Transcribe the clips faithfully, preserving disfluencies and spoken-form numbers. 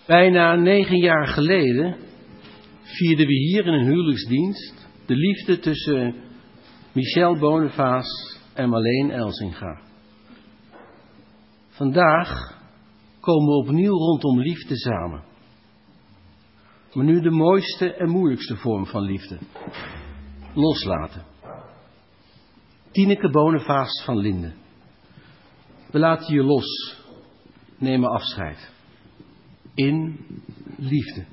Bijna negen jaar geleden vierden we hier in een huwelijksdienst de liefde tussen Michel Boniface en Marleen Elsinga. Vandaag komen we opnieuw rondom liefde samen. Maar nu de mooiste en moeilijkste vorm van liefde. Loslaten. Tineke Boniface van Linden. We laten je los. Nemen afscheid. In liefde.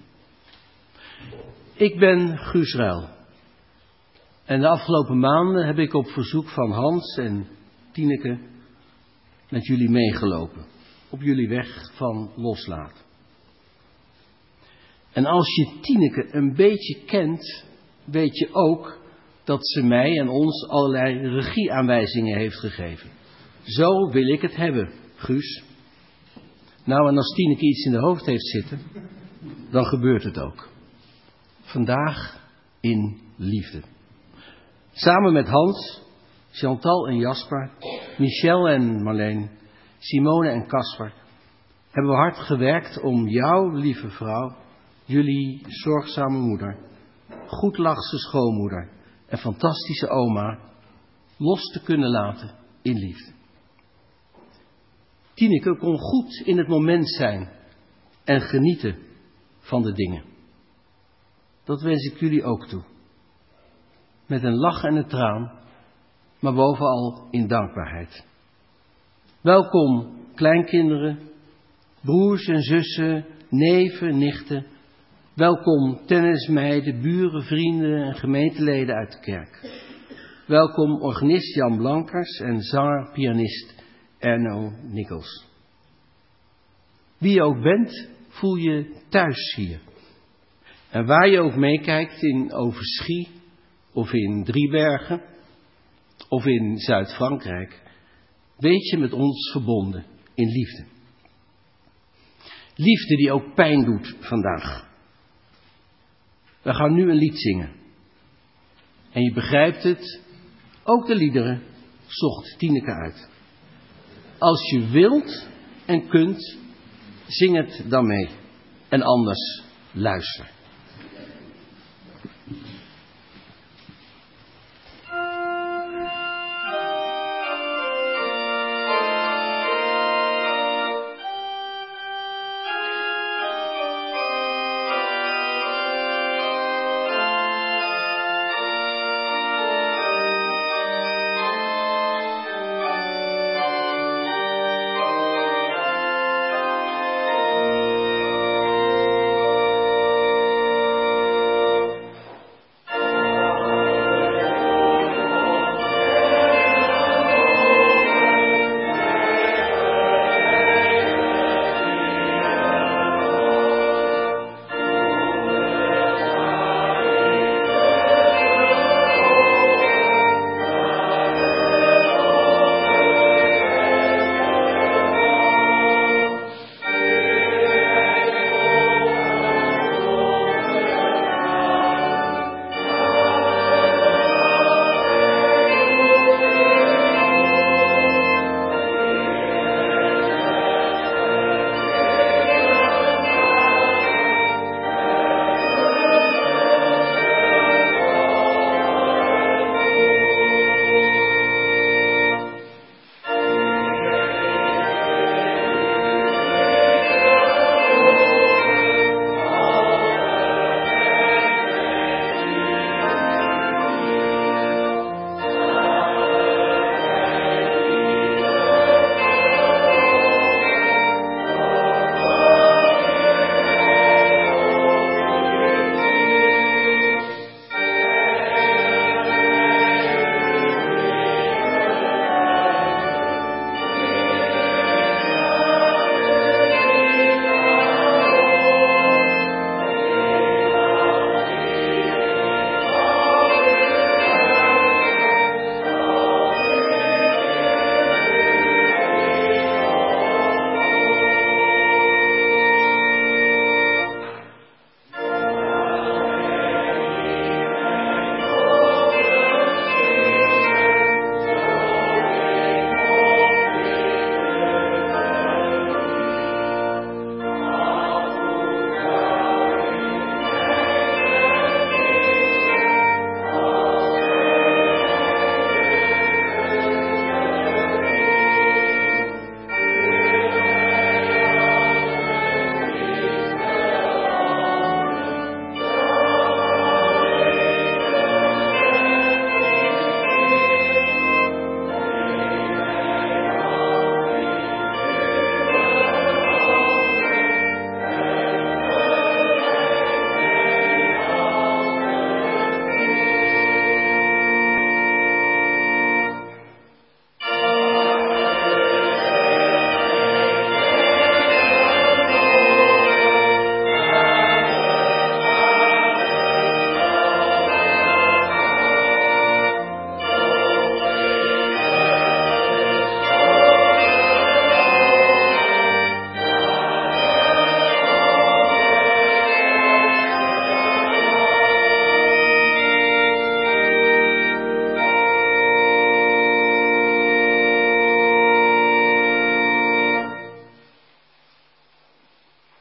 Ik ben Guus Ruil. En de afgelopen maanden heb ik op verzoek van Hans en Tineke met jullie meegelopen. Op jullie weg van loslaten. En als je Tineke een beetje kent, weet je ook dat ze mij en ons allerlei regieaanwijzingen heeft gegeven. Zo wil ik het hebben, Guus. Nou, en als Tineke iets in de hoofd heeft zitten, dan gebeurt het ook. Vandaag in liefde. Samen met Hans, Chantal en Jasper, Michel en Marleen, Simone en Caspar hebben we hard gewerkt om jou, lieve vrouw, jullie zorgzame moeder, goedlachse schoonmoeder en fantastische oma los te kunnen laten in liefde. Tineke kon goed in het moment zijn en genieten van de dingen. Dat wens ik jullie ook toe. Met een lach en een traan, maar bovenal in dankbaarheid. Welkom kleinkinderen, broers en zussen, neven, nichten. Welkom tennismeiden, buren, vrienden en gemeenteleden uit de kerk. Welkom organist Jan Blankers en zanger-pianist Erno Nikkels. Wie je ook bent, voel je thuis hier. En waar je ook meekijkt, in Overschie of in Driebergen of in Zuid-Frankrijk, weet je met ons verbonden in liefde. Liefde die ook pijn doet vandaag. We gaan nu een lied zingen. En je begrijpt het, ook de liederen zocht Tineke uit. Als je wilt en kunt, zing het dan mee. En anders luister.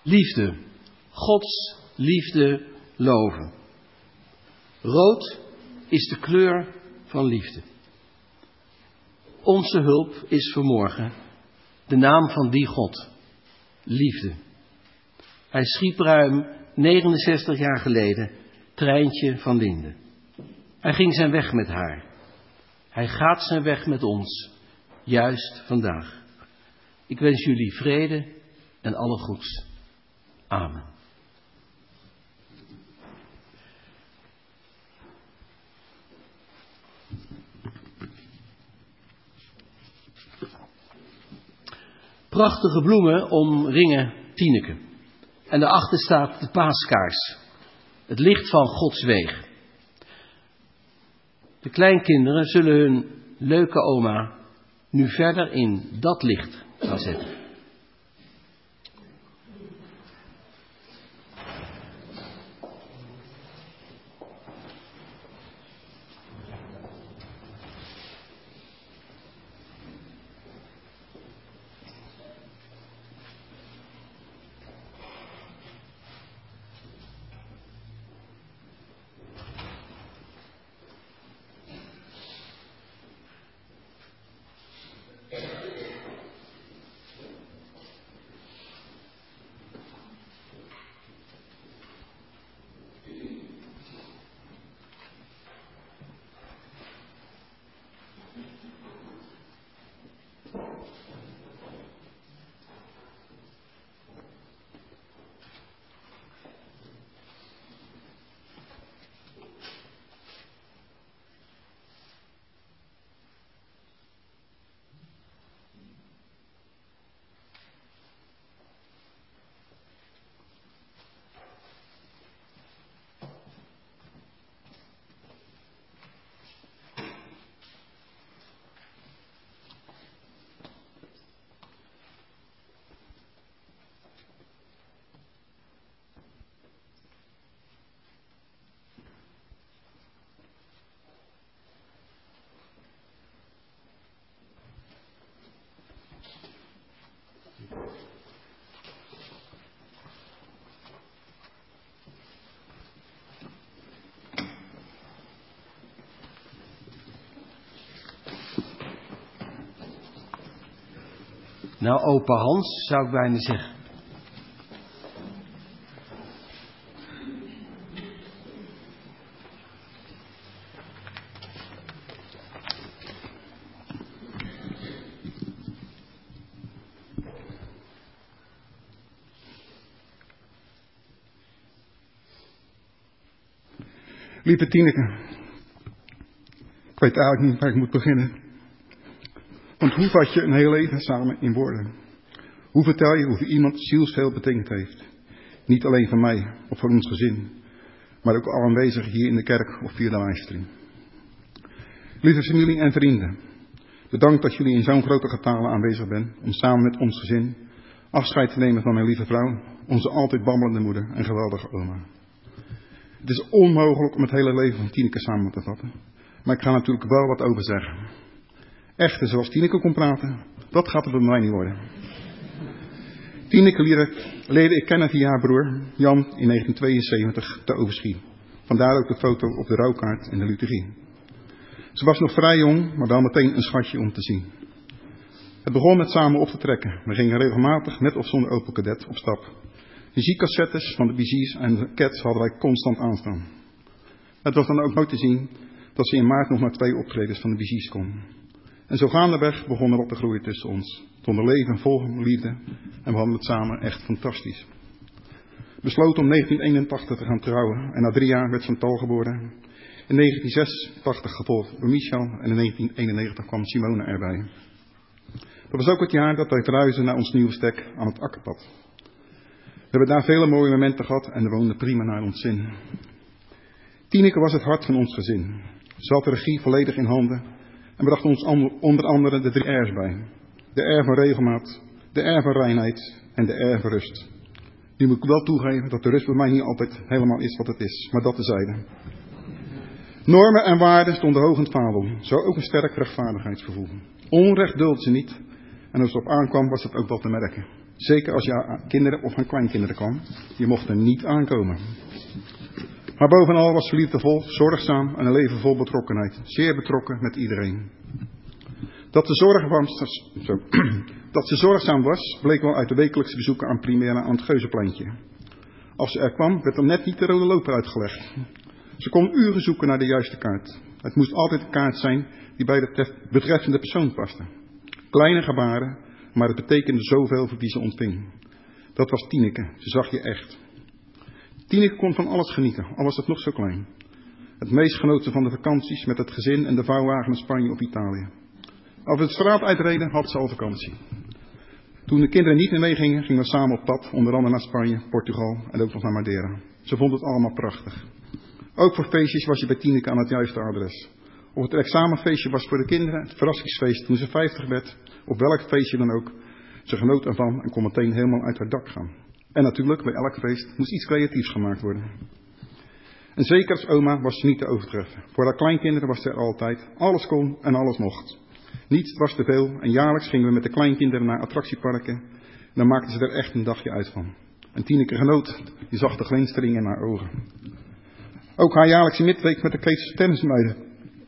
Liefde. Gods liefde loven. Rood is de kleur van liefde. Onze hulp is vanmorgen de naam van die God. Liefde. Hij schiep ruim negenenzestig jaar geleden Treintje van Linden. Hij ging zijn weg met haar. Hij gaat zijn weg met ons, juist vandaag. Ik wens jullie vrede en alle goeds. Amen. Prachtige bloemen omringen Tineke. En daarachter staat de paaskaars. Het licht van Gods weeg. De kleinkinderen zullen hun leuke oma nu verder in dat licht gaan zetten. Nou, opa Hans, zou ik bijna zeggen. Lieve Tineke, ik weet eigenlijk niet waar ik moet beginnen. Want hoe vat je een heel leven samen in woorden? Hoe vertel je hoeveel iemand zielsveel betekend heeft? Niet alleen voor mij of voor ons gezin, maar ook al aanwezig hier in de kerk of via de livestream. Lieve familie en vrienden, bedankt dat jullie in zo'n grote getale aanwezig bent om samen met ons gezin afscheid te nemen van mijn lieve vrouw, onze altijd babbelende moeder en geweldige oma. Het is onmogelijk om het hele leven van Tineke samen te vatten, maar ik ga natuurlijk wel wat over zeggen. Echte zoals Tineke kon praten, dat gaat er bij mij niet worden. Tineke leerde ik kennen via haar broer Jan in negentien tweeënzeventig te Overschie. Vandaar ook de foto op de rouwkaart in de liturgie. Ze was nog vrij jong, maar wel meteen een schatje om te zien. Het begon met samen op te trekken. We gingen regelmatig met of zonder Opel Kadett op stap. Muziekcassettes van de Bee Gees en de Cats hadden wij constant aanstaan. Het was dan ook nooit te zien dat ze in maart nog maar twee optredens van de Bee Gees kon. En zo gaandeweg begon er wat te groeien tussen ons. Tot een leven vol liefde en we hadden het samen echt fantastisch. Besloten om negentien eenentachtig te gaan trouwen en na drie jaar werd Chantal geboren. In negentien zesentachtig gevolgd door Michel en in negentien eenennegentig kwam Simone erbij. Dat was ook het jaar dat wij verhuisden naar ons nieuwe stek aan het Akkerpad. We hebben daar vele mooie momenten gehad en we woonden prima naar ons zin. Tineke was het hart van ons gezin. Ze had de regie volledig in handen en bracht ons onder andere de drie R's bij. De R van regelmaat, de R van reinheid en de R van rust. Nu moet ik wel toegeven dat de rust bij mij niet altijd helemaal is wat het is, maar dat tezijde. Normen en waarden stonden hoog in het vaandel, zo ook een sterk rechtvaardigheidsgevoel. Onrecht dulde ze niet en als het op aankwam was het ook wel te merken. Zeker als je aan kinderen of aan kleinkinderen kwam. Je mocht er niet aankomen. Maar bovenal was ze liefdevol, zorgzaam en een leven vol betrokkenheid. Zeer betrokken met iedereen. Dat ze, zorgzaam, zo, dat ze zorgzaam was, bleek wel uit de wekelijkse bezoeken aan Primera aan het Geuzenpleintje. Als ze er kwam, werd er net niet de rode loper uitgelegd. Ze kon uren zoeken naar de juiste kaart. Het moest altijd een kaart zijn die bij de betreffende persoon paste. Kleine gebaren, maar het betekende zoveel voor wie ze ontving. Dat was Tineke, ze zag je echt. Tineke kon van alles genieten, al was het nog zo klein. Het meest genoot ze van de vakanties met het gezin en de vouwwagen naar Spanje of Italië. Als we de straat uitreden, had ze al vakantie. Toen de kinderen niet meer meegingen, gingen we samen op pad, onder andere naar Spanje, Portugal en ook nog naar Madeira. Ze vond het allemaal prachtig. Ook voor feestjes was je bij Tineke aan het juiste adres. Of het examenfeestje was voor de kinderen, het verrassingsfeest toen ze vijftig werd, of welk feestje dan ook. Ze genoot ervan en kon meteen helemaal uit haar dak gaan. En natuurlijk, bij elk feest moest iets creatiefs gemaakt worden. En zeker als oma was ze niet te overtreffen. Voor haar kleinkinderen was ze er altijd. Alles kon en alles mocht. Niets was te veel en jaarlijks gingen we met de kleinkinderen naar attractieparken. En dan maakten ze er echt een dagje uit van. En Tineke genoot, die zag de glinstering in haar ogen. Ook haar jaarlijkse midweek met de Keetse tennismeiden.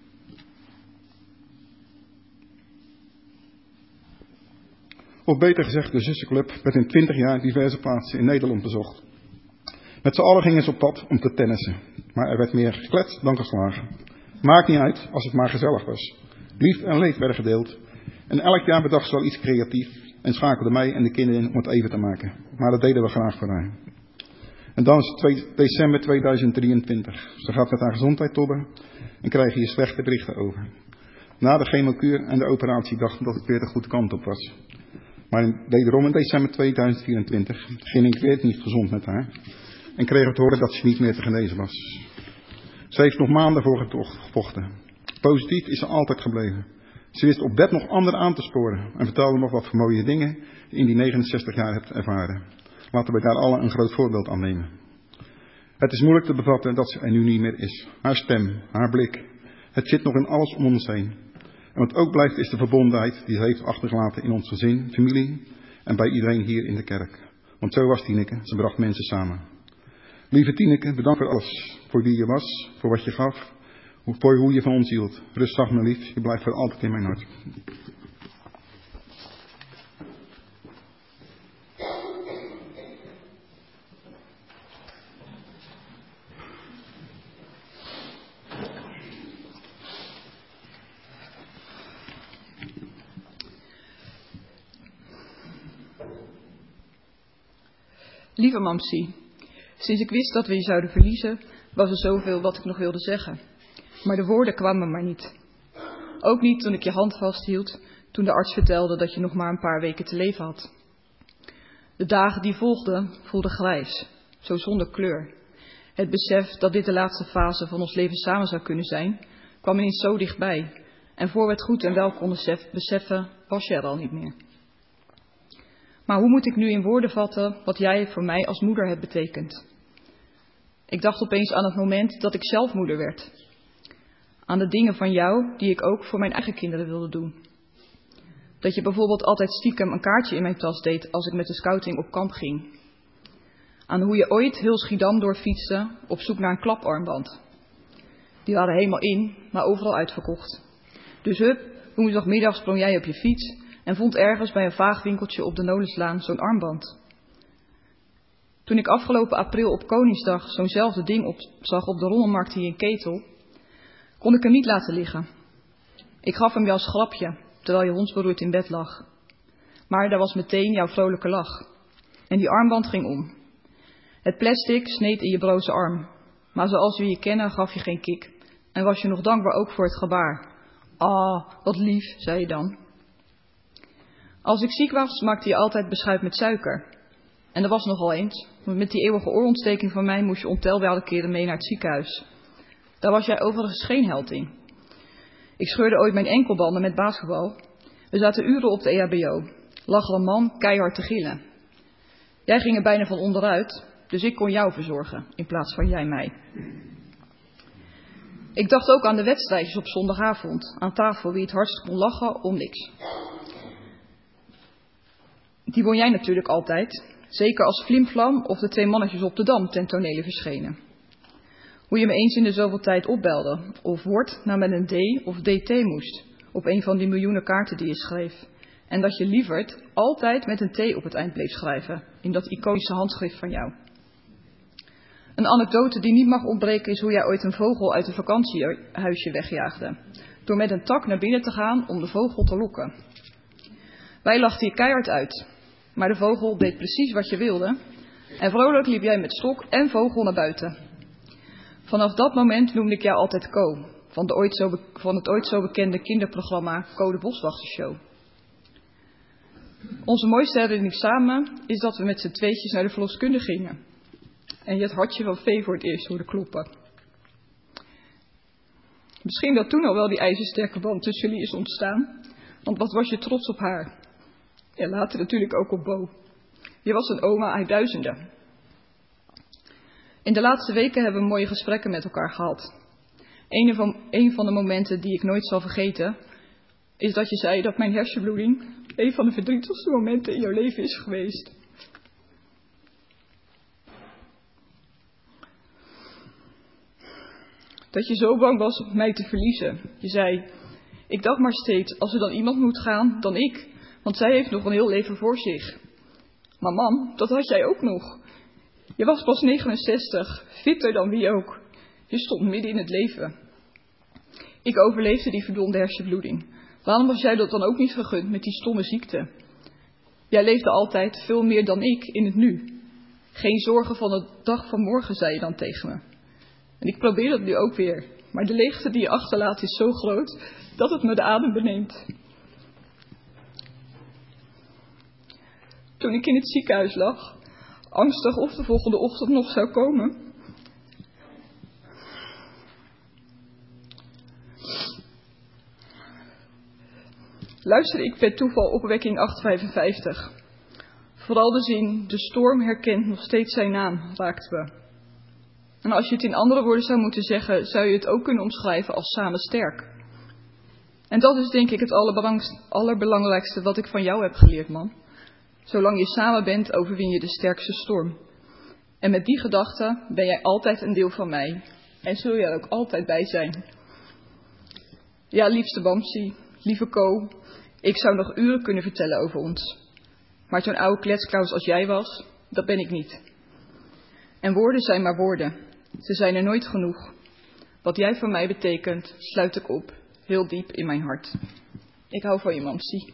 Of beter gezegd, de zussenclub werd in twintig jaar diverse plaatsen in Nederland bezocht. Met z'n allen gingen ze op pad om te tennissen. Maar er werd meer gekletst dan geslagen. Maakt niet uit als het maar gezellig was. Lief en leed werden gedeeld. En elk jaar bedacht ze wel iets creatiefs en schakelde mij en de kinderen in om het even te maken. Maar dat deden we graag voor haar. En dan is het twee december tweeduizend drieëntwintig. Ze gaat met haar gezondheid tobben en krijgt hier slechte berichten over. Na de chemokuur en de operatie dachten dat het weer de goede kant op was. Maar wederom in december tweeduizend vierentwintig ging ik weer niet gezond met haar. En kreeg het horen dat ze niet meer te genezen was. Ze heeft nog maanden voor gevochten. Positief is ze altijd gebleven. Ze wist op bed nog anderen aan te sporen. En vertelde nog wat voor mooie dingen die in die negenenzestig jaar hebt ervaren. Laten we daar allen een groot voorbeeld aan nemen. Het is moeilijk te bevatten dat ze er nu niet meer is. Haar stem, haar blik. Het zit nog in alles om ons heen. En wat ook blijft is de verbondenheid die ze heeft achtergelaten in ons gezin, familie en bij iedereen hier in de kerk. Want zo was Tineke, ze bracht mensen samen. Lieve Tineke, bedankt voor alles. Voor wie je was, voor wat je gaf, voor hoe je van ons hield. Rust zacht mijn lief, je blijft voor altijd in mijn hart. Lieve Mamsie, sinds ik wist dat we je zouden verliezen, was er zoveel wat ik nog wilde zeggen. Maar de woorden kwamen maar niet. Ook niet toen ik je hand vasthield, toen de arts vertelde dat je nog maar een paar weken te leven had. De dagen die volgden voelden grijs, zo zonder kleur. Het besef dat dit de laatste fase van ons leven samen zou kunnen zijn, kwam ineens zo dichtbij. En voor we het goed en wel konden beseffen, was je er al niet meer. Maar hoe moet ik nu in woorden vatten wat jij voor mij als moeder hebt betekend? Ik dacht opeens aan het moment dat ik zelf moeder werd. Aan de dingen van jou die ik ook voor mijn eigen kinderen wilde doen. Dat je bijvoorbeeld altijd stiekem een kaartje in mijn tas deed als ik met de scouting op kamp ging. Aan hoe je ooit heel Schiedam doorfietste op zoek naar een klaparmband. Die waren helemaal in, maar overal uitverkocht. Dus hup, woensdagmiddag sprong jij op je fiets en vond ergens bij een vaag winkeltje op de Nolenslaan zo'n armband. Toen ik afgelopen april op Koningsdag zo'nzelfde ding op, zag op de rommelmarkt hier in Ketel, kon ik hem niet laten liggen. Ik gaf hem jou als grapje, terwijl je hondsberoerd in bed lag. Maar daar was meteen jouw vrolijke lach. En die armband ging om. Het plastic sneed in je broze arm. Maar zoals we je kennen gaf je geen kik. En was je nog dankbaar ook voor het gebaar. Ah, wat lief, zei je dan. Als ik ziek was, maakte je altijd beschuit met suiker. En dat was nogal eens, want met die eeuwige oorontsteking van mij moest je ontelbare keren mee naar het ziekenhuis. Daar was jij overigens geen held in. Ik scheurde ooit mijn enkelbanden met basketbal. We zaten uren op de E H B O. Lag er een man keihard te gillen. Jij ging er bijna van onderuit, dus ik kon jou verzorgen in plaats van jij mij. Ik dacht ook aan de wedstrijdjes op zondagavond, aan tafel wie het hardst kon lachen om niks. Die won jij natuurlijk altijd, zeker als Flimflam of de twee mannetjes op de Dam ten tonele verschenen. Hoe je me eens in de zoveel tijd opbelde, of woord nou met een D of D T moest, op een van die miljoenen kaarten die je schreef. En dat je lieverd altijd met een T op het eind bleef schrijven, in dat iconische handschrift van jou. Een anekdote die niet mag ontbreken is hoe jij ooit een vogel uit een vakantiehuisje wegjaagde, door met een tak naar binnen te gaan om de vogel te lokken. Wij lachten je keihard uit, maar de vogel deed precies wat je wilde en vrolijk liep jij met stok en vogel naar buiten. Vanaf dat moment noemde ik jou altijd Co, van, de ooit zo be- van het ooit zo bekende kinderprogramma Co de Boswachtershow. Onze mooiste herinnering samen is dat we met z'n tweetjes naar de verloskundige gingen en je het hartje van Vee voor het eerst hoorde kloppen. Misschien dat toen al wel die ijzersterke band tussen jullie is ontstaan, want wat was je trots op haar? En later natuurlijk ook op Bo. Je was een oma uit duizenden. In de laatste weken hebben we mooie gesprekken met elkaar gehad. Een van, een van de momenten die ik nooit zal vergeten, is dat je zei dat mijn hersenbloeding een van de verdrietigste momenten in jouw leven is geweest. Dat je zo bang was om mij te verliezen. Je zei, ik dacht maar steeds, als er dan iemand moet gaan, dan ik. Want zij heeft nog een heel leven voor zich. Maar mam, dat had jij ook nog. Je was pas negenenzestig, fitter dan wie ook. Je stond midden in het leven. Ik overleefde die verdomde hersenbloeding. Waarom was jij dat dan ook niet gegund met die stomme ziekte? Jij leefde altijd veel meer dan ik in het nu. Geen zorgen van de dag van morgen, zei je dan tegen me. En ik probeer dat nu ook weer. Maar de leegte die je achterlaat is zo groot dat het me de adem beneemt. Toen ik in het ziekenhuis lag, angstig of de volgende ochtend nog zou komen, luisterde ik per toeval opwekking achthonderdvijfenvijftig. Vooral de zin, de storm herkent nog steeds zijn naam, raakte me. En als je het in andere woorden zou moeten zeggen, zou je het ook kunnen omschrijven als samen sterk. En dat is denk ik het allerbelangrijkste wat ik van jou heb geleerd, man. Zolang je samen bent, overwin je de sterkste storm. En met die gedachte ben jij altijd een deel van mij. En zul je er ook altijd bij zijn. Ja, liefste Bamsi, lieve Co, ik zou nog uren kunnen vertellen over ons. Maar zo'n oude kletsklaus als jij was, dat ben ik niet. En woorden zijn maar woorden. Ze zijn er nooit genoeg. Wat jij voor mij betekent, sluit ik op, heel diep in mijn hart. Ik hou van je, Mamsie.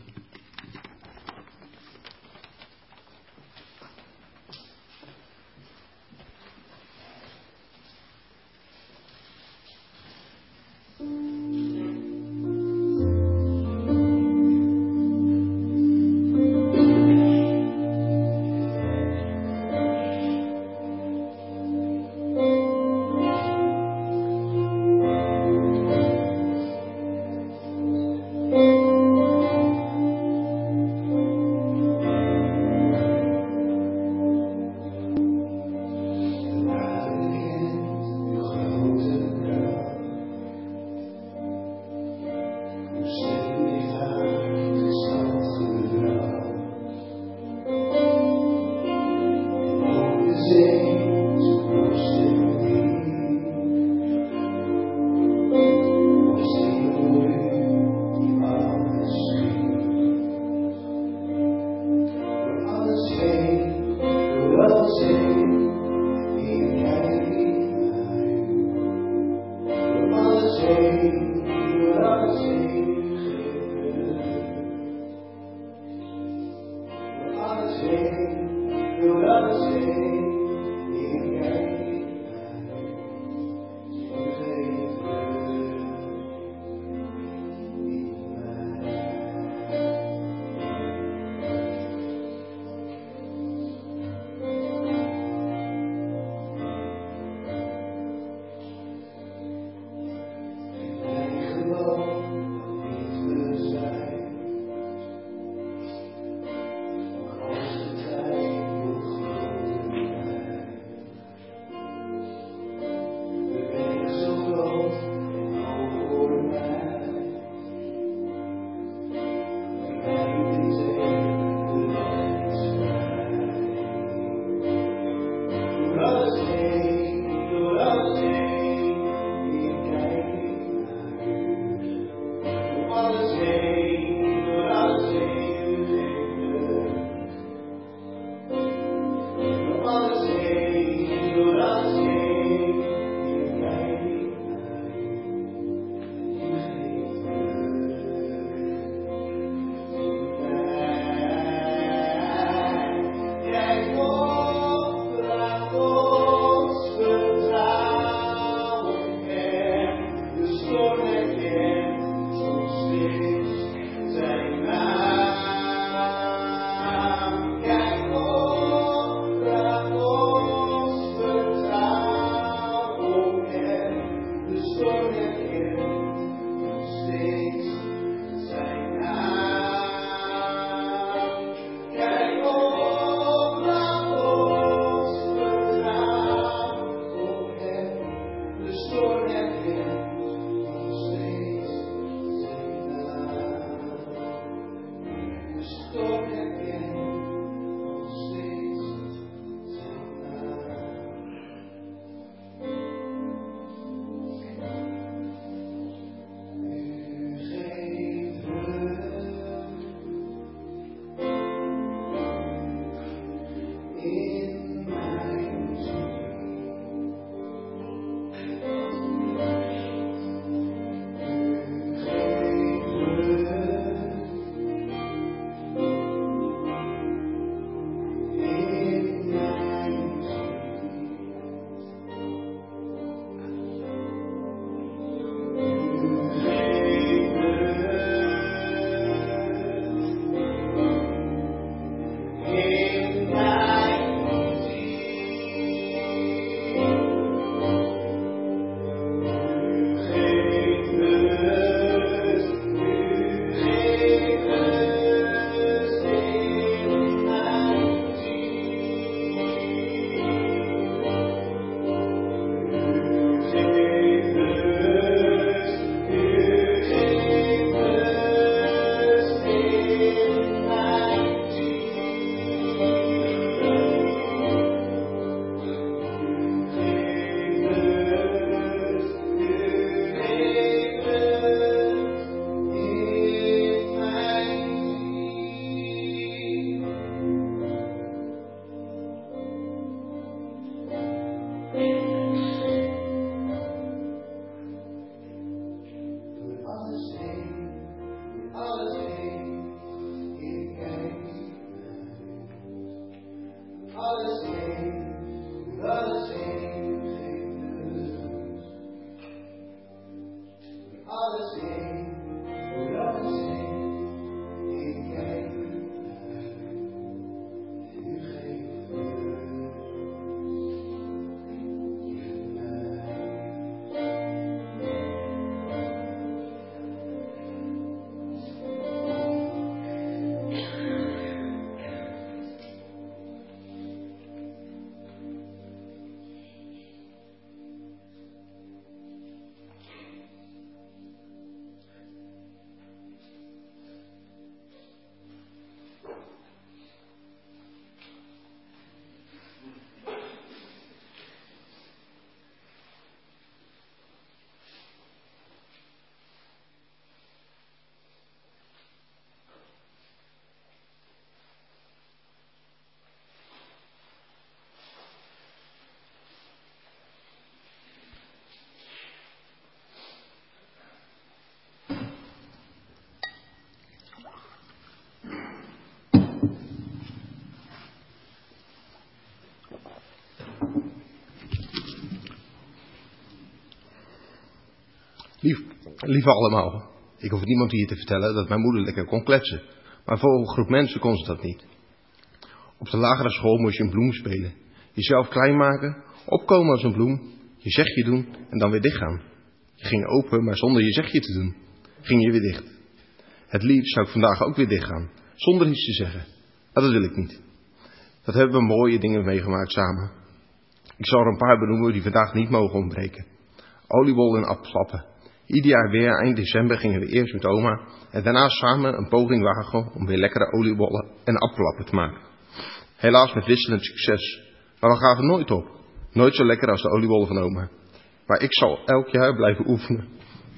Lief, lieve allemaal, ik hoef niemand hier te vertellen dat mijn moeder lekker kon kletsen. Maar voor een groep mensen kon ze dat niet. Op de lagere school moest je een bloem spelen. Jezelf klein maken, opkomen als een bloem, je zegje doen en dan weer dichtgaan. Je ging open, maar zonder je zegje te doen, ging je weer dicht. Het liefst zou ik vandaag ook weer dichtgaan, zonder iets te zeggen. Maar dat wil ik niet. Dat hebben we mooie dingen meegemaakt samen. Ik zal er een paar benoemen die vandaag niet mogen ontbreken. Oliebol en appelflappen. Ieder jaar weer, eind december, gingen we eerst met oma en daarna samen een poging wagen om weer lekkere oliebollen en appelflappen te maken. Helaas met wisselend succes, maar we gaven nooit op. Nooit zo lekker als de oliebollen van oma. Maar ik zal elk jaar blijven oefenen.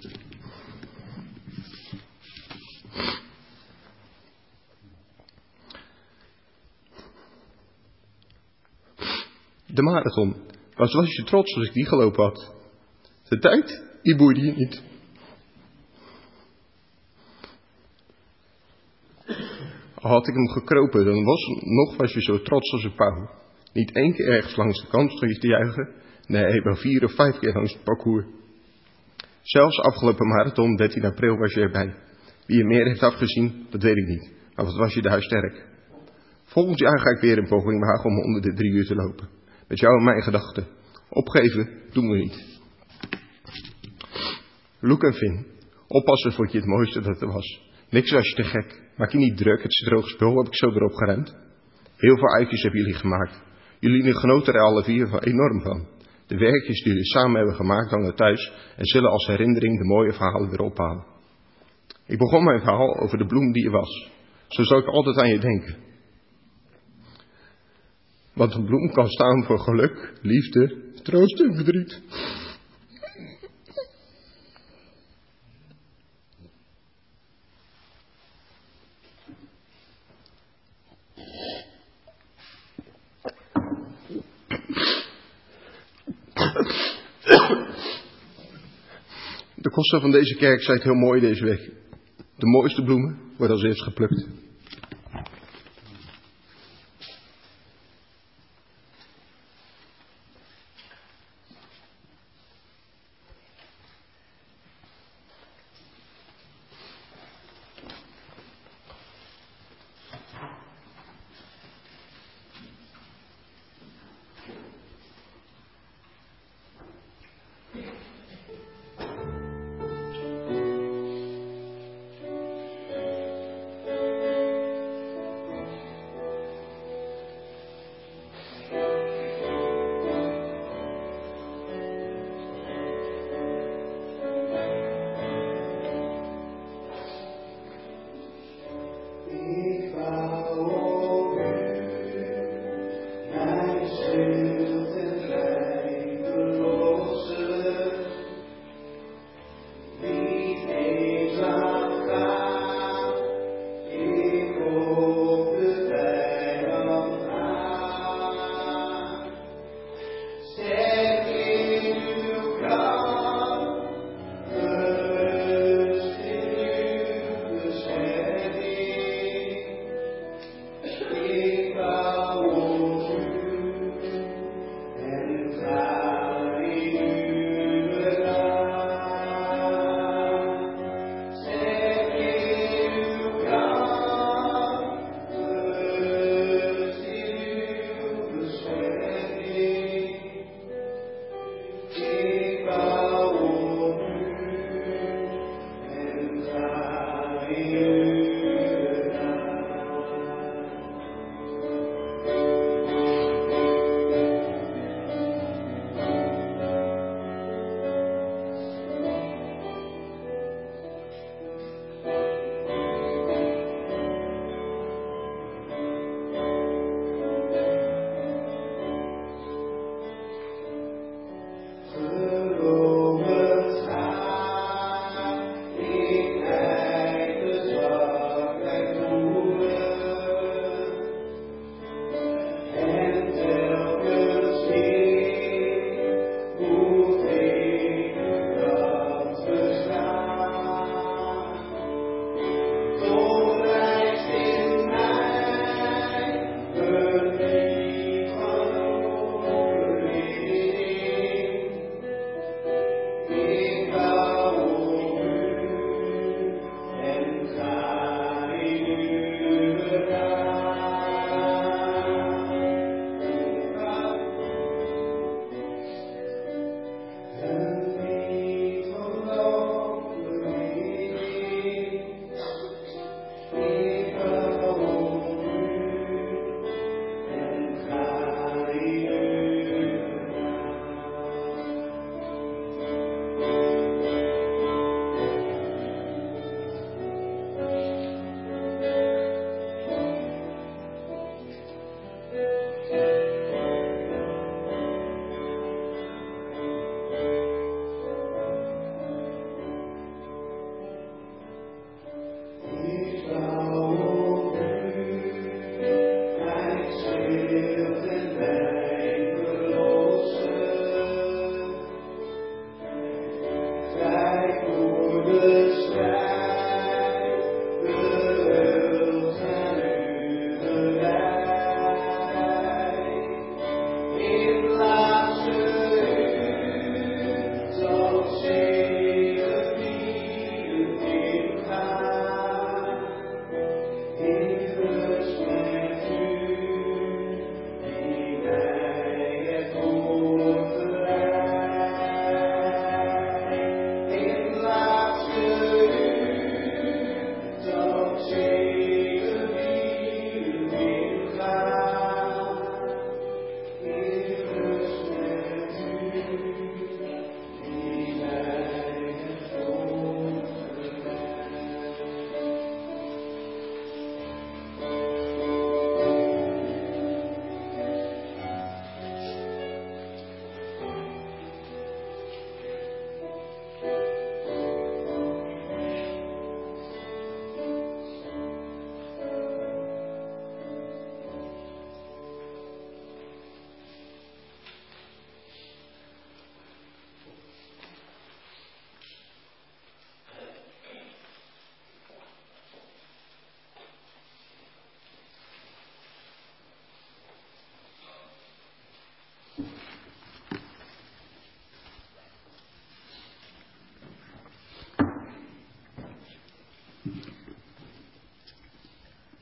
De marathon. Was, was je trots als ik die gelopen had? De tijd, die boeide je niet. Al had ik hem gekropen, dan was, nog was je zo trots als een pauw. Niet één keer ergens langs de kant stond je te juichen. Nee, wel vier of vijf keer langs het parcours. Zelfs afgelopen marathon, dertien april, was je erbij. Wie er meer heeft afgezien, dat weet ik niet. Maar wat was je daar sterk. Volgend jaar ga ik weer een poging wagen om onder de drie uur te lopen. Met jou en mijn gedachten. Opgeven doen we niet. Loek en Vin. Oppassen vond je het mooiste dat er was. Niks was je te gek. Maak je niet druk, het is droog spul, heb ik zo erop geremd. Heel veel uitjes hebben jullie gemaakt. Jullie genoten er alle vier van enorm van. De werkjes die jullie samen hebben gemaakt hangen thuis en zullen als herinnering de mooie verhalen weer ophalen. Ik begon mijn verhaal over de bloem die je was. Zo zal ik altijd aan je denken. Want een bloem kan staan voor geluk, liefde, troost en verdriet. De koster van deze kerk zei het heel mooi deze week. De mooiste bloemen worden als eerst geplukt.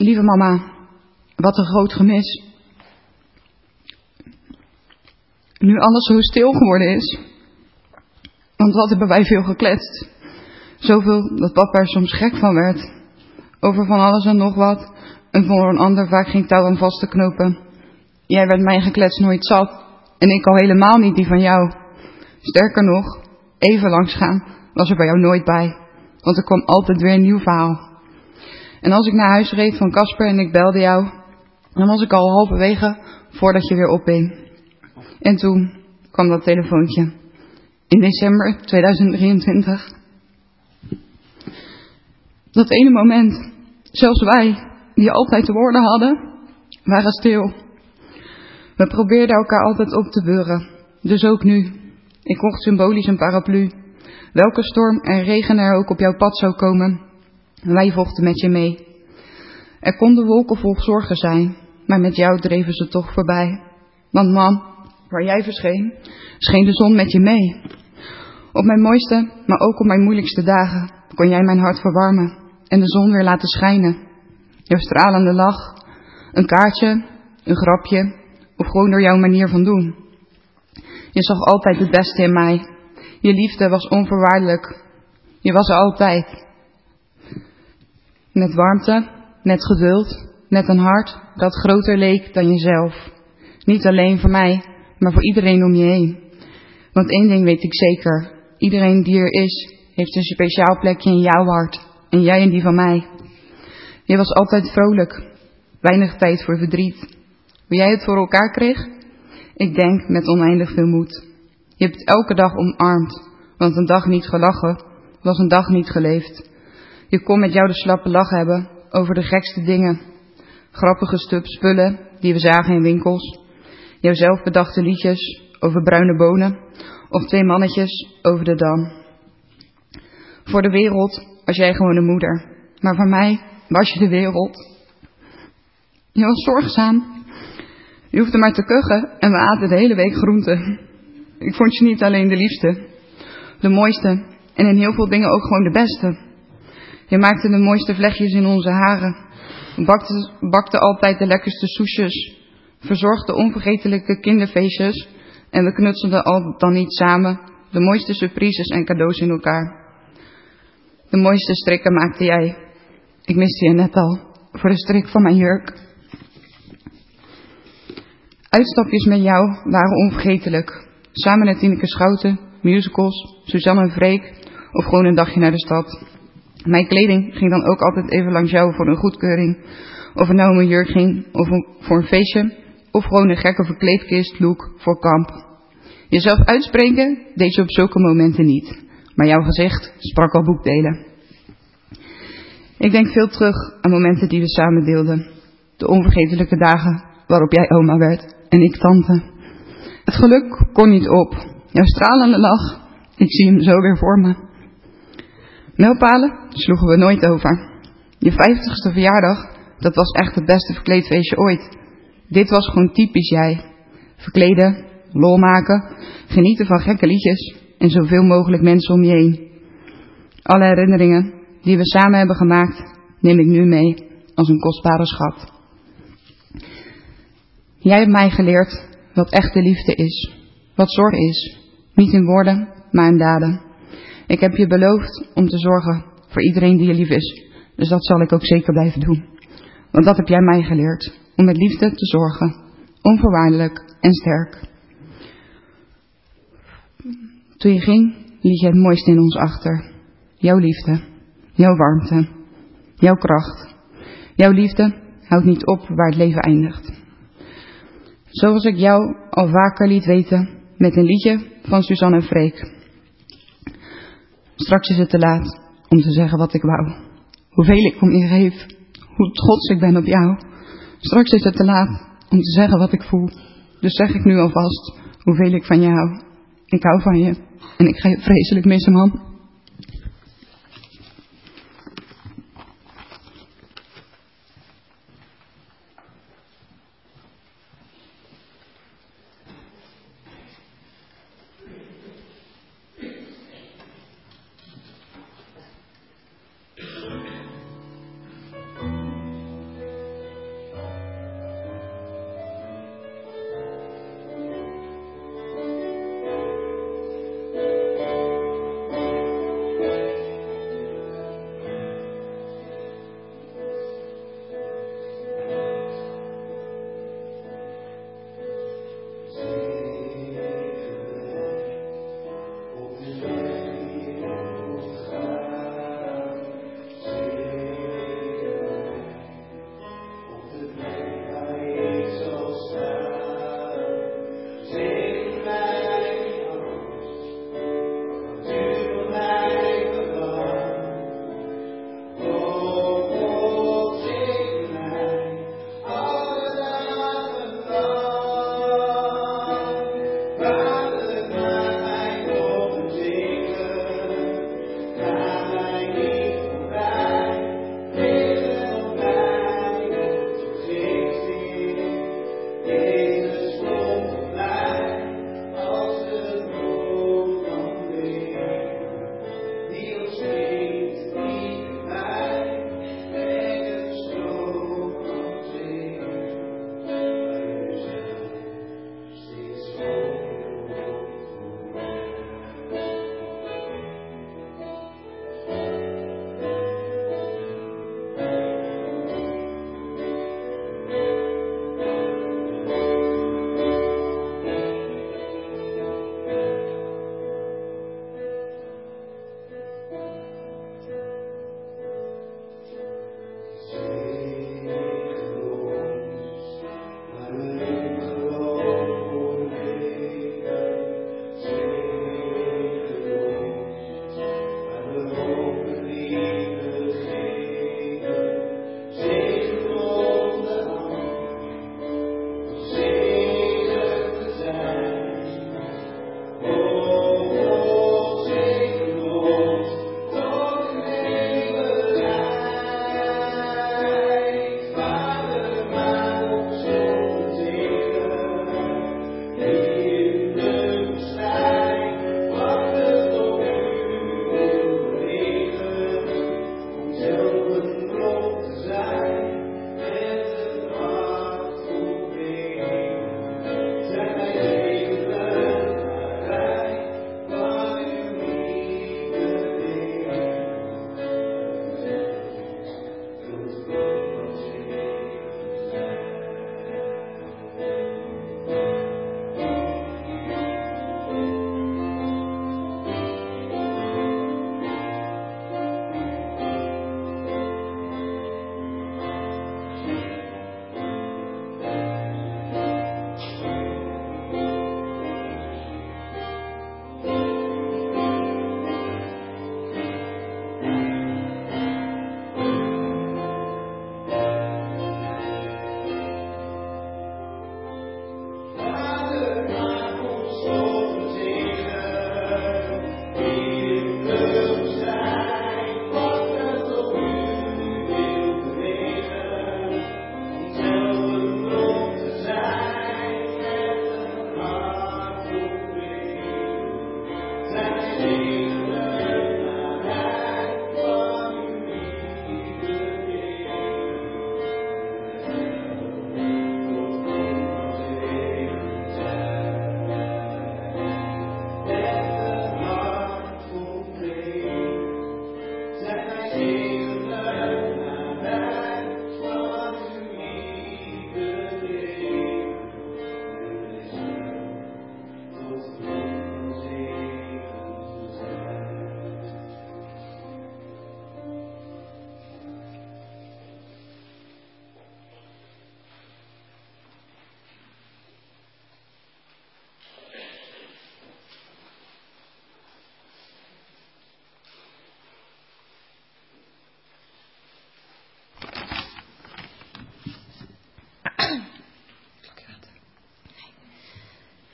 Lieve mama, wat een groot gemis. Nu alles zo stil geworden is. Want wat hebben wij veel gekletst. Zoveel dat papa er soms gek van werd. Over van alles en nog wat. En voor een ander vaak geen touw aan vast te knopen. Jij werd mijn geklets nooit zat. En ik al helemaal niet die van jou. Sterker nog, even langs gaan was er bij jou nooit bij. Want er kwam altijd weer een nieuw verhaal. En als ik naar huis reed van Casper en ik belde jou, dan was ik al halverwege voordat je weer ophing. En toen kwam dat telefoontje. In december tweeduizend drieëntwintig. Dat ene moment, zelfs wij, die altijd de woorden hadden, waren stil. We probeerden elkaar altijd op te beuren. Dus ook nu. Ik kocht symbolisch een paraplu. Welke storm en regen er ook op jouw pad zou komen. Wij vochten met je mee. Er konden wolken vol zorgen zijn, maar met jou dreven ze toch voorbij. Want mam, waar jij verscheen, scheen de zon met je mee. Op mijn mooiste, maar ook op mijn moeilijkste dagen, kon jij mijn hart verwarmen en de zon weer laten schijnen. Jouw stralende lach, een kaartje, een grapje, of gewoon door jouw manier van doen. Je zag altijd het beste in mij. Je liefde was onvoorwaardelijk. Je was er altijd. Met warmte, met geduld, met een hart dat groter leek dan jezelf. Niet alleen voor mij, maar voor iedereen om je heen. Want één ding weet ik zeker. Iedereen die er is, heeft een speciaal plekje in jouw hart. En jij in die van mij. Je was altijd vrolijk. Weinig tijd voor verdriet. Hoe jij het voor elkaar kreeg? Ik denk met oneindig veel moed. Je hebt het elke dag omarmd. Want een dag niet gelachen, was een dag niet geleefd. Je kon met jou de slappe lach hebben over de gekste dingen. Grappige stuk spullen die we zagen in winkels. Jouw zelfbedachte liedjes over bruine bonen. Of twee mannetjes over de dam. Voor de wereld was jij gewoon een moeder. Maar voor mij was je de wereld. Je was zorgzaam. Je hoefde maar te kuchen en we aten de hele week groenten. Ik vond je niet alleen de liefste, de mooiste en in heel veel dingen ook gewoon de beste. Je maakte de mooiste vlechtjes in onze haren. Bakte, bakte altijd de lekkerste soesjes. Verzorgde onvergetelijke kinderfeestjes. En we knutselden al dan niet samen de mooiste surprises en cadeaus in elkaar. De mooiste strikken maakte jij. Ik miste je net al voor de strik van mijn jurk. Uitstapjes met jou waren onvergetelijk. Samen met Tineke Schouten, musicals, Suzanne en Freek of gewoon een dagje naar de stad. Mijn kleding ging dan ook altijd even langs jou voor een goedkeuring. Of het nou om een jurk ging of een, voor een feestje of gewoon een gekke verkleedkist look voor kamp. Jezelf uitspreken deed je op zulke momenten niet. Maar jouw gezicht sprak al boekdelen. Ik denk veel terug aan momenten die we samen deelden. De onvergetelijke dagen waarop jij oma werd en ik tante. Het geluk kon niet op. Jouw stralende lach, ik zie hem zo weer voor me. Mijlpalen sloegen we nooit over. Je vijftigste verjaardag, dat was echt het beste verkleedfeestje ooit. Dit was gewoon typisch jij. Verkleden, lol maken, genieten van gekke liedjes en zoveel mogelijk mensen om je heen. Alle herinneringen die we samen hebben gemaakt, neem ik nu mee als een kostbare schat. Jij hebt mij geleerd wat echte liefde is, wat zorg is. Niet in woorden, maar in daden. Ik heb je beloofd om te zorgen voor iedereen die je lief is. Dus dat zal ik ook zeker blijven doen. Want dat heb jij mij geleerd, om met liefde te zorgen. Onvoorwaardelijk en sterk. Toen je ging, liet je het mooiste in ons achter. Jouw liefde, jouw warmte, jouw kracht. Jouw liefde houdt niet op waar het leven eindigt. Zoals ik jou al vaker liet weten met een liedje van Suzanne en Freek. Straks is het te laat om te zeggen wat ik wou. Hoeveel ik om je geef, hoe trots ik ben op jou. Straks is het te laat om te zeggen wat ik voel. Dus zeg ik nu alvast hoeveel ik van je hou. Ik hou van je en ik ga je vreselijk missen, man.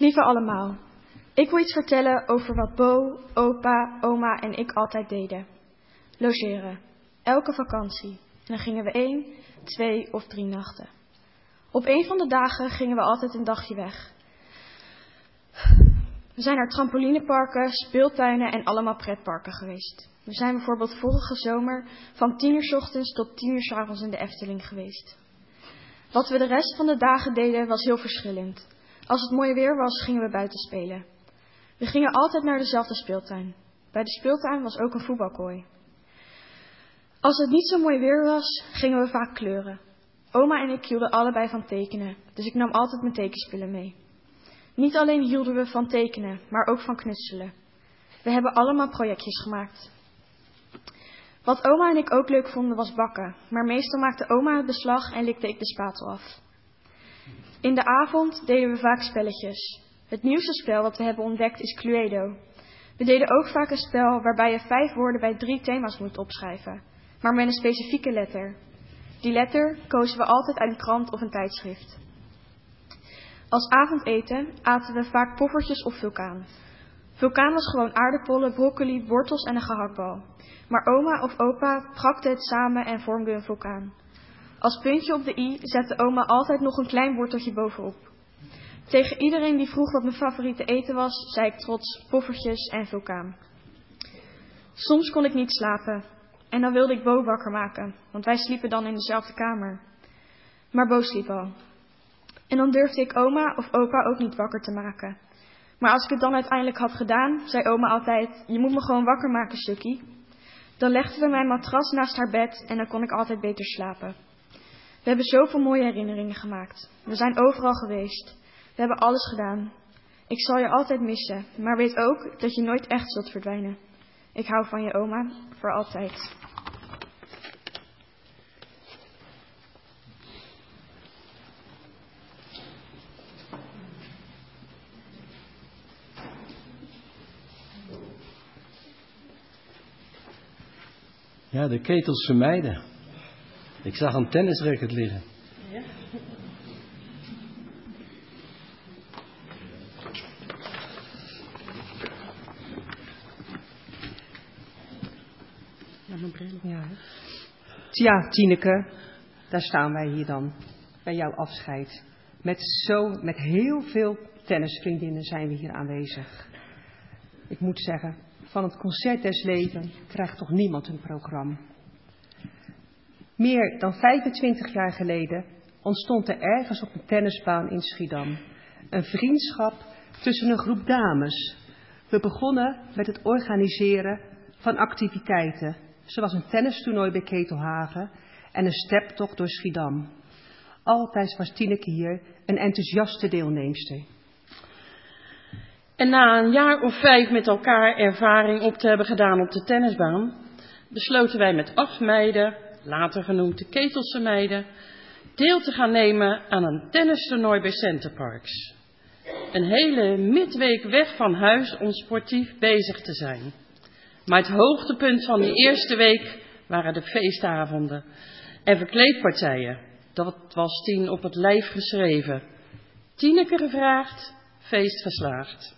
Lieve allemaal, ik wil iets vertellen over wat Bo, opa, oma en ik altijd deden. Logeren, elke vakantie. En dan gingen we één, twee of drie nachten. Op een van de dagen gingen we altijd een dagje weg. We zijn naar trampolineparken, speeltuinen en allemaal pretparken geweest. We zijn bijvoorbeeld vorige zomer van tien uur 's ochtends tot tien uur 's avonds in de Efteling geweest. Wat we de rest van de dagen deden was heel verschillend. Als het mooi weer was, gingen we buiten spelen. We gingen altijd naar dezelfde speeltuin. Bij de speeltuin was ook een voetbalkooi. Als het niet zo mooi weer was, gingen we vaak kleuren. Oma en ik hielden allebei van tekenen, dus ik nam altijd mijn tekenspullen mee. Niet alleen hielden we van tekenen, maar ook van knutselen. We hebben allemaal projectjes gemaakt. Wat oma en ik ook leuk vonden was bakken, maar meestal maakte oma het beslag en likte ik de spatel af. In de avond deden we vaak spelletjes. Het nieuwste spel wat we hebben ontdekt is Cluedo. We deden ook vaak een spel waarbij je vijf woorden bij drie thema's moet opschrijven, maar met een specifieke letter. Die letter kozen we altijd uit een krant of een tijdschrift. Als avondeten aten we vaak poffertjes of vulkaan. Vulkaan was gewoon aardappelen, broccoli, wortels en een gehaktbal. Maar oma of opa prakten het samen en vormden een vulkaan. Als puntje op de i zette oma altijd nog een klein worteltje bovenop. Tegen iedereen die vroeg wat mijn favoriete eten was, zei ik trots poffertjes en vulkaan. Soms kon ik niet slapen en dan wilde ik Bo wakker maken, want wij sliepen dan in dezelfde kamer. Maar Bo sliep al. En dan durfde ik oma of opa ook niet wakker te maken. Maar als ik het dan uiteindelijk had gedaan, zei oma altijd, je moet me gewoon wakker maken, sukkie. Dan legden we mijn matras naast haar bed en dan kon ik altijd beter slapen. We hebben zoveel mooie herinneringen gemaakt. We zijn overal geweest. We hebben alles gedaan. Ik zal je altijd missen, maar weet ook dat je nooit echt zult verdwijnen. Ik hou van je, oma, voor altijd. Ja, de Ketelse meiden. Ik zag een tennisracket liggen. Ja. Ja. Tja, Tineke, daar staan wij hier dan, bij jouw afscheid. Met, zo, met heel veel tennisvriendinnen zijn we hier aanwezig. Ik moet zeggen, van het concert des levens krijgt toch niemand een programma. Meer dan vijfentwintig jaar geleden ontstond er ergens op een tennisbaan in Schiedam een vriendschap tussen een groep dames. We begonnen met het organiseren van activiteiten, zoals een tennistoernooi bij Ketelhaven en een steptocht door Schiedam. Altijd was Tineke hier een enthousiaste deelnemster. En na een jaar of vijf met elkaar ervaring op te hebben gedaan op de tennisbaan, besloten wij met acht meiden, later genoemd de Ketelse meiden, deel te gaan nemen aan een tennistoernooi bij Centerparks. Een hele midweek weg van huis om sportief bezig te zijn. Maar het hoogtepunt van die eerste week waren de feestavonden en verkleedpartijen. Dat was Tien op het lijf geschreven. Tineke gevraagd, feest geslaagd.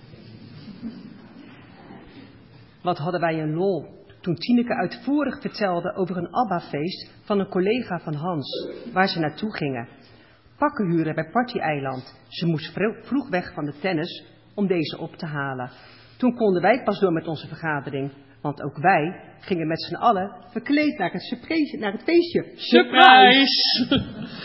Wat hadden wij een lol toen Tineke uitvoerig vertelde over een ABBA-feest van een collega van Hans, waar ze naartoe gingen. Pakken huren bij Party-eiland. Ze moest vroeg weg van de tennis om deze op te halen. Toen konden wij pas door met onze vergadering, want ook wij gingen met z'n allen verkleed naar het, surprise, naar het feestje. Surprise!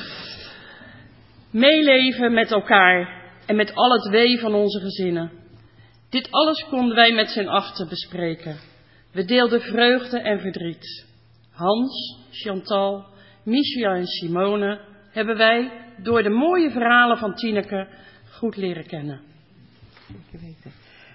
Meeleven met elkaar en met al het wee van onze gezinnen. Dit alles konden wij met z'n achten bespreken. We deelden vreugde en verdriet. Hans, Chantal, Michia en Simone hebben wij door de mooie verhalen van Tineke goed leren kennen. Zeker weten.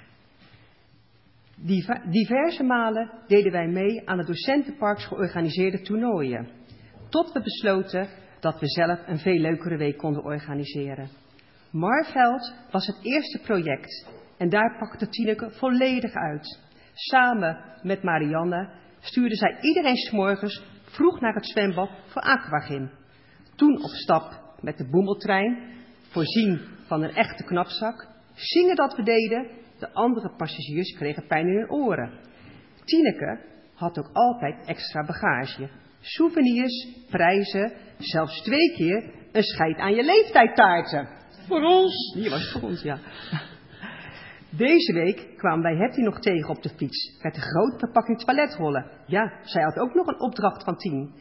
Diverse malen deden wij mee aan de door Centerparks georganiseerde toernooien. Tot we besloten dat we zelf een veel leukere week konden organiseren. Marveld was het eerste project en daar pakte Tineke volledig uit. Samen met Marianne stuurde zij iedereen 's morgens vroeg naar het zwembad voor aquagym. Toen op stap met de boemeltrein voorzien van een echte knapzak, zingen dat we deden, de andere passagiers kregen pijn in hun oren. Tineke had ook altijd extra bagage. Souvenirs, prijzen, zelfs twee keer een scheid aan je leeftijd taarten. Voor ons? Die was voor ons, ja. Deze week kwamen wij Hetty nog tegen op de fiets met een grote verpakking toiletrollen. Ja, zij had ook nog een opdracht van tien.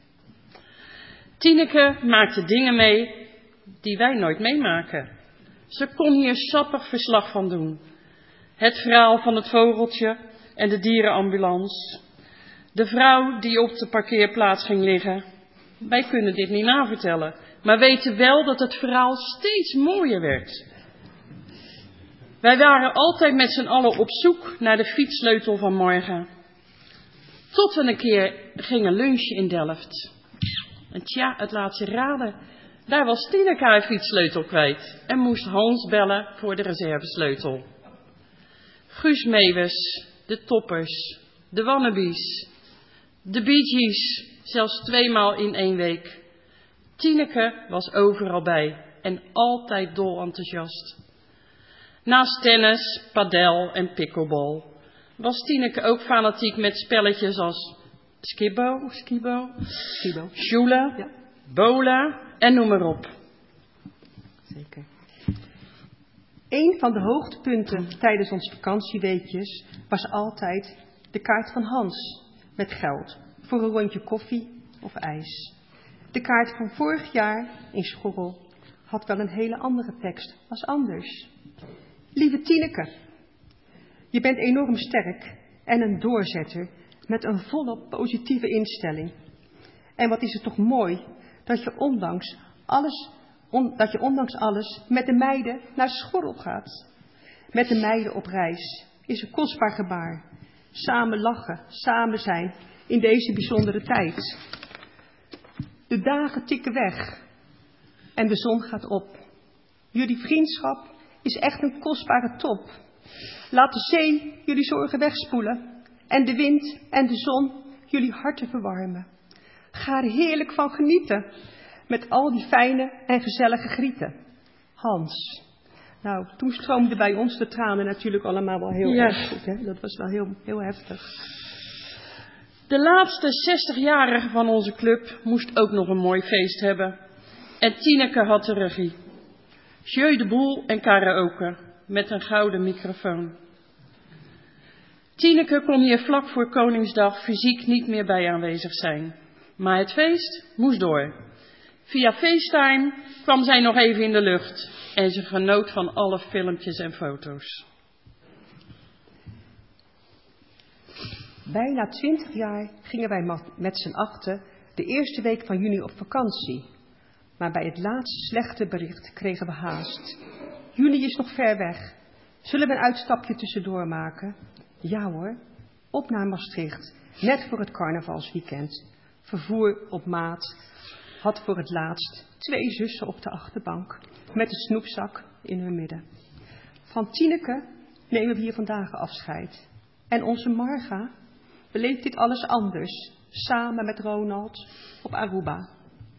Tineke maakte dingen mee die wij nooit meemaken. Ze kon hier sappig verslag van doen. Het verhaal van het vogeltje en de dierenambulance. De vrouw die op de parkeerplaats ging liggen. Wij kunnen dit niet navertellen, maar weten wel dat het verhaal steeds mooier werd. Wij waren altijd met z'n allen op zoek naar de fietssleutel van morgen. Tot we een keer gingen lunchen in Delft. En tja, het laat je raden. Daar was Tineke haar fietssleutel kwijt en moest Hans bellen voor de reservesleutel. Guus Meeuwis, de Toppers, de Wannabes, de Bee Gees, zelfs tweemaal in één week. Tineke was overal bij en altijd dol enthousiast. Naast tennis, padel en pickleball was Tineke ook fanatiek met spelletjes als skibbo, skibbo, Skibbo, joelen, ja. bola en noem maar op. Zeker. Een van de hoogtepunten tijdens onze vakantieweekjes was altijd de kaart van Hans met geld voor een rondje koffie of ijs. De kaart van vorig jaar in Schorrel had wel een hele andere tekst, was anders. Lieve Tineke, je bent enorm sterk en een doorzetter met een volop positieve instelling. En wat is het toch mooi dat je ondanks alles, on, dat je ondanks alles met de meiden naar Schorrel gaat. Met de meiden op reis is een kostbaar gebaar. Samen lachen, samen zijn in deze bijzondere tijd. De dagen tikken weg en de zon gaat op. Jullie vriendschap is echt een kostbare top. Laat de zee jullie zorgen wegspoelen en de wind en de zon jullie harten verwarmen. Ga er heerlijk van genieten met al die fijne en gezellige grieten. Hans. Nou, toen stroomden bij ons de tranen natuurlijk allemaal wel heel Ja. erg goed. Hè? Dat was wel heel, heel heftig. De laatste zestigjarige van onze club moest ook nog een mooi feest hebben. En Tineke had de regie. Jeu de boel en karaoke met een gouden microfoon. Tineke kon hier vlak voor Koningsdag fysiek niet meer bij aanwezig zijn. Maar het feest moest door. Via FaceTime kwam zij nog even in de lucht en ze genoot van alle filmpjes en foto's. Bijna twintig jaar gingen wij met z'n achten de eerste week van juni op vakantie. Maar bij het laatste slechte bericht kregen we haast. Juni is nog ver weg. Zullen we een uitstapje tussendoor maken? Ja hoor, op naar Maastricht, net voor het carnavalsweekend. Vervoer op maat, had voor het laatst twee zussen op de achterbank, met een snoepzak in hun midden. Van Tineke nemen we hier vandaag afscheid. En onze Marga beleeft dit alles anders, samen met Ronald op Aruba.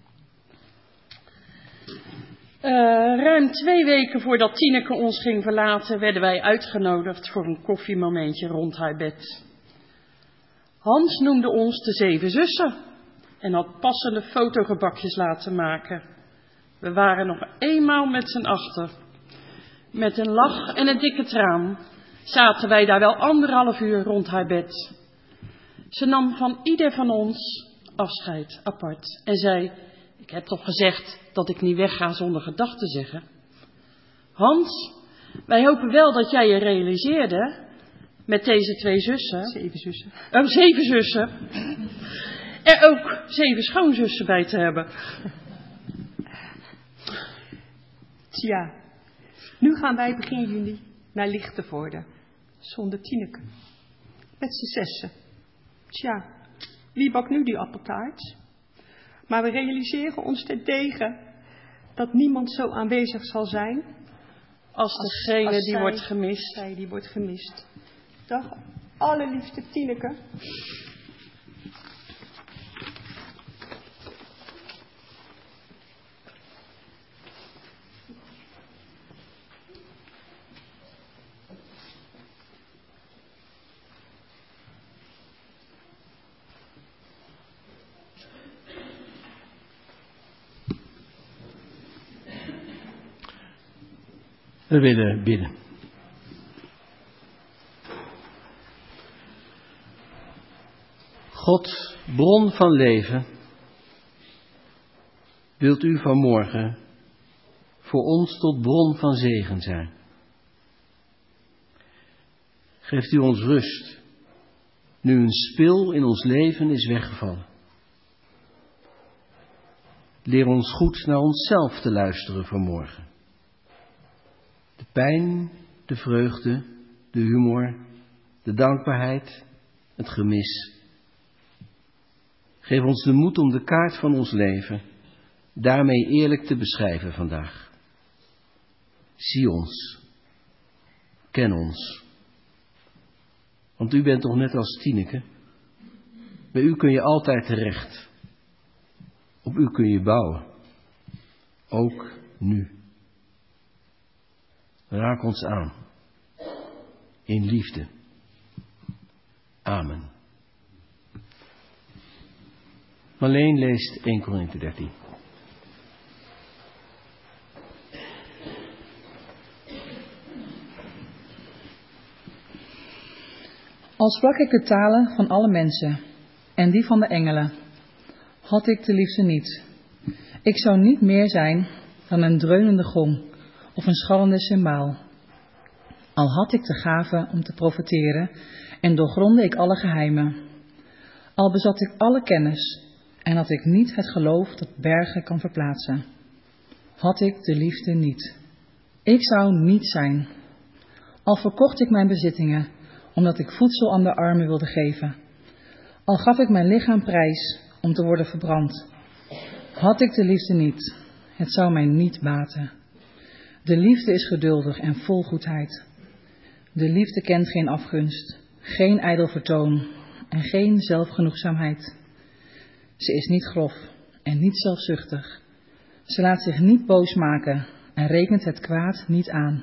Uh, ruim twee weken voordat Tineke ons ging verlaten, werden wij uitgenodigd voor een koffiemomentje rond haar bed. Hans noemde ons de Zeven Zussen en had passende fotogebakjes laten maken. We waren nog eenmaal met z'n achter. Met een lach en een dikke traan zaten wij daar wel anderhalf uur rond haar bed. Ze nam van ieder van ons afscheid apart en zei: ik heb toch gezegd dat ik niet wegga zonder gedag te zeggen. Hans, wij hopen wel dat jij je realiseerde met deze twee zussen. Zeven zussen. Oh, zeven zussen. Er ook zeven schoonzussen bij te hebben. Tja, nu gaan wij begin juni naar Lichtenvoorde. Zonder Tineke. Met z'n zessen. Tja, wie bakt nu die appeltaart? Maar we realiseren ons terdege dat niemand zo aanwezig zal zijn Als degene als die zij, wordt gemist. Zij die wordt gemist. Dag, allerliefste Tineke. We willen bidden. God, bron van leven, wilt u vanmorgen voor ons tot bron van zegen zijn. Geeft u ons rust, nu een spil in ons leven is weggevallen. Leer ons goed naar onszelf te luisteren vanmorgen. De pijn, de vreugde, de humor, de dankbaarheid, het gemis. Geef ons de moed om de kaart van ons leven daarmee eerlijk te beschrijven vandaag. Zie ons, ken ons. Want u bent toch net als Tineke? Bij u kun je altijd terecht. Op u kun je bouwen. Ook nu. Raak ons aan. In liefde. Amen. Marleen leest eerste Korinthe dertien. Al sprak ik de talen van alle mensen en die van de engelen, had ik de liefde niet. Ik zou niet meer zijn dan een dreunende gong of een schallende cymbaal. Al had ik de gave om te profeteren en doorgrondde ik alle geheimen. Al bezat ik alle kennis en had ik niet het geloof dat bergen kan verplaatsen. Had ik de liefde niet. Ik zou niet zijn. Al verkocht ik mijn bezittingen, omdat ik voedsel aan de armen wilde geven. Al gaf ik mijn lichaam prijs om te worden verbrand. Had ik de liefde niet, het zou mij niet baten. De liefde is geduldig en vol goedheid. De liefde kent geen afgunst, geen ijdel vertoon en geen zelfgenoegzaamheid. Ze is niet grof en niet zelfzuchtig. Ze laat zich niet boos maken en rekent het kwaad niet aan.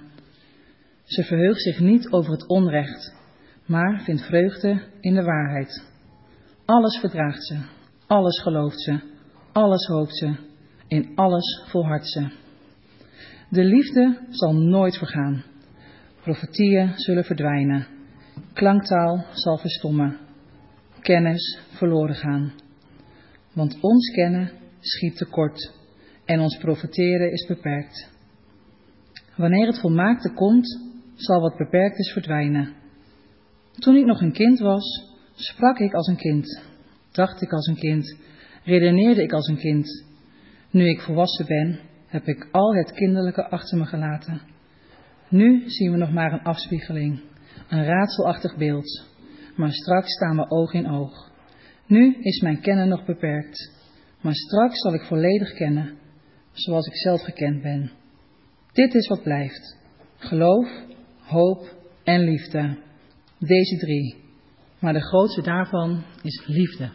Ze verheugt zich niet over het onrecht, maar vindt vreugde in de waarheid. Alles verdraagt ze, alles gelooft ze, alles hoopt ze, in alles volhardt ze. De liefde zal nooit vergaan. Profetieën zullen verdwijnen. Klanktaal zal verstommen. Kennis verloren gaan. Want ons kennen schiet tekort en ons profeteren is beperkt. Wanneer het volmaakte komt, zal wat beperkt is verdwijnen. Toen ik nog een kind was, sprak ik als een kind, dacht ik als een kind, redeneerde ik als een kind. Nu ik volwassen ben, heb ik al het kinderlijke achter me gelaten. Nu zien we nog maar een afspiegeling, een raadselachtig beeld, maar straks staan we oog in oog. Nu is mijn kennen nog beperkt, maar straks zal ik volledig kennen, zoals ik zelf gekend ben. Dit is wat blijft: geloof, hoop en liefde. Deze drie, maar de grootste daarvan is liefde.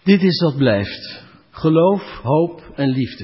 Dit is wat blijft. Geloof, hoop en liefde.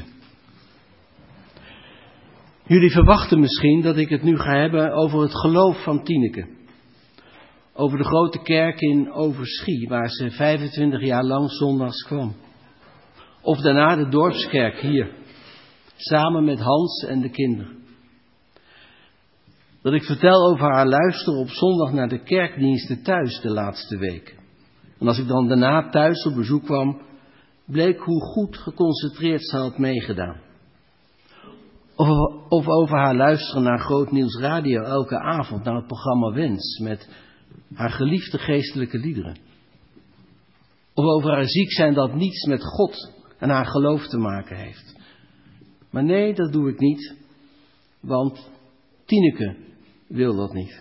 Jullie verwachten misschien dat ik het nu ga hebben over het geloof van Tineke. Over de grote kerk in Overschie, waar ze vijfentwintig jaar lang zondags kwam. Of daarna de dorpskerk hier, samen met Hans en de kinderen. Dat ik vertel over haar luisteren op zondag naar de kerkdiensten thuis de laatste week. En als ik dan daarna thuis op bezoek kwam, bleek hoe goed geconcentreerd ze had meegedaan. Of, of over haar luisteren naar Groot Nieuws Radio elke avond, naar het programma Wens, met haar geliefde geestelijke liederen. Of over haar ziek zijn dat niets met God en haar geloof te maken heeft. Maar nee, dat doe ik niet, want Tineke wil dat niet.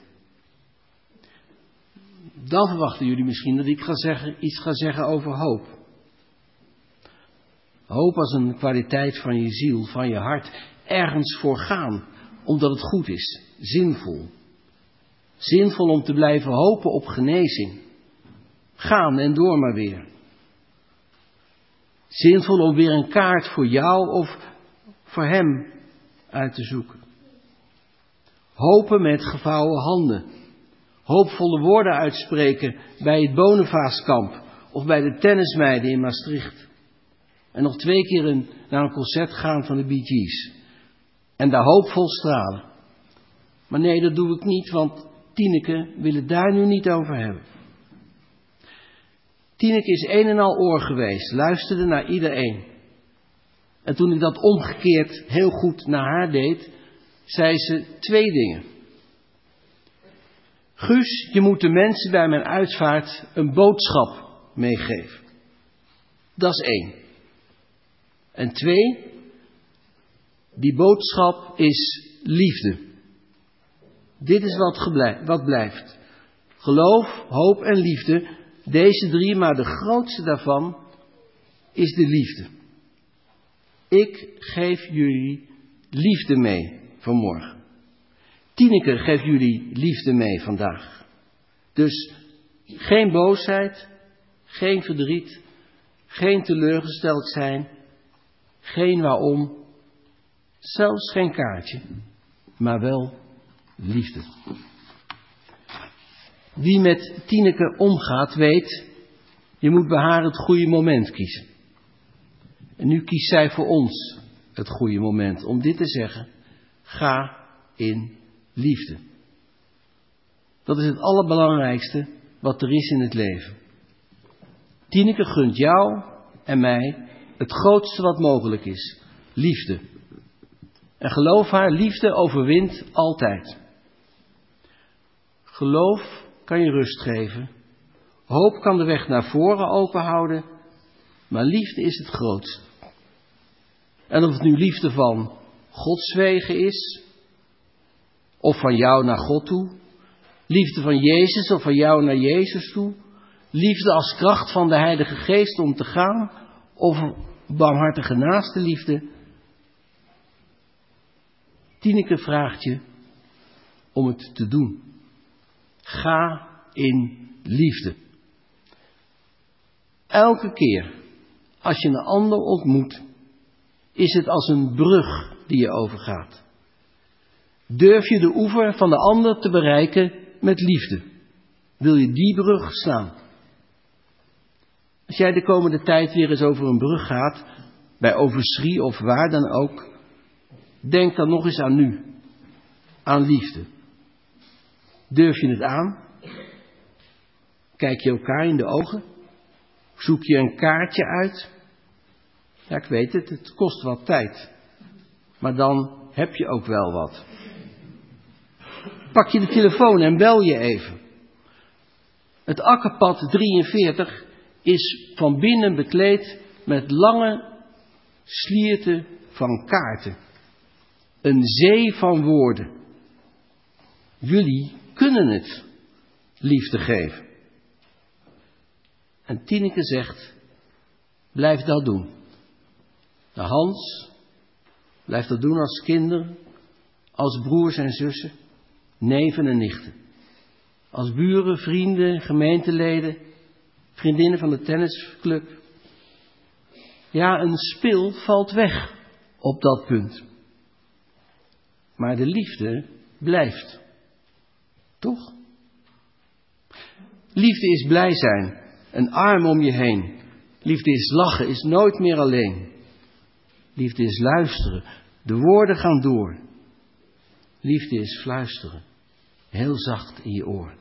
Dan verwachten jullie misschien dat ik ga zeggen, iets ga zeggen over hoop. Hoop als een kwaliteit van je ziel, van je hart. Ergens voor gaan, omdat het goed is. Zinvol. Zinvol om te blijven hopen op genezing. Gaan en door maar weer. Zinvol om weer een kaart voor jou of voor hem uit te zoeken. Hopen met gevouwen handen. Hoopvolle woorden uitspreken bij het Bonifaatskamp of bij de tennismeiden in Maastricht. En nog twee keer een, naar een concert gaan van de Bee Gees. En daar hoopvol stralen. Maar nee, dat doe ik niet, want Tineke wil het daar nu niet over hebben. Tineke is een en al oor geweest, luisterde naar iedereen. En toen ik dat omgekeerd heel goed naar haar deed, zei ze twee dingen. Guus, je moet de mensen bij mijn uitvaart een boodschap meegeven. Dat is één. En twee, die boodschap is liefde. Dit is wat, geblij, wat blijft. Geloof, hoop en liefde, deze drie, maar de grootste daarvan is de liefde. Ik geef jullie liefde mee vanmorgen. Tineke geeft jullie liefde mee vandaag. Dus geen boosheid, geen verdriet, geen teleurgesteld zijn, geen waarom, zelfs geen kaartje, maar wel liefde. Wie met Tineke omgaat weet, je moet bij haar het goede moment kiezen. En nu kiest zij voor ons het goede moment om dit te zeggen. Ga in liefde. Dat is het allerbelangrijkste wat er is in het leven. Tineke gunt jou en mij het grootste wat mogelijk is. Liefde. En geloof haar, liefde overwint altijd. Geloof kan je rust geven. Hoop kan de weg naar voren openhouden. Maar liefde is het grootste. En of het nu liefde van Gods wegen is, of van jou naar God toe, liefde van Jezus of van jou naar Jezus toe, liefde als kracht van de Heilige Geest om te gaan, of barmhartige naaste liefde. Tineke vraagt je om het te doen. Ga in liefde. Elke keer als je een ander ontmoet, is het als een brug die je overgaat. Durf je de oever van de ander te bereiken met liefde? Wil je die brug slaan? Als jij de komende tijd weer eens over een brug gaat, bij Overschie of waar dan ook, denk dan nog eens aan nu, aan liefde. Durf je het aan? Kijk je elkaar in de ogen? Zoek je een kaartje uit? Ja, ik weet het, het kost wat tijd. Maar dan heb je ook wel wat. Pak je de telefoon en bel je even. Het akkerpad drieënveertig is van binnen bekleed met lange slierten van kaarten. Een zee van woorden. Jullie kunnen het liefde geven. En Tineke zegt, blijf dat doen. De Hans, blijf dat doen als kinderen, als broers en zussen, neven en nichten. Als buren, vrienden, gemeenteleden, vriendinnen van de tennisclub. Ja, een spil valt weg op dat punt. Maar de liefde blijft. Toch? Liefde is blij zijn, een arm om je heen. Liefde is lachen, is nooit meer alleen. Liefde is luisteren, de woorden gaan door. Liefde is fluisteren, heel zacht in je oor.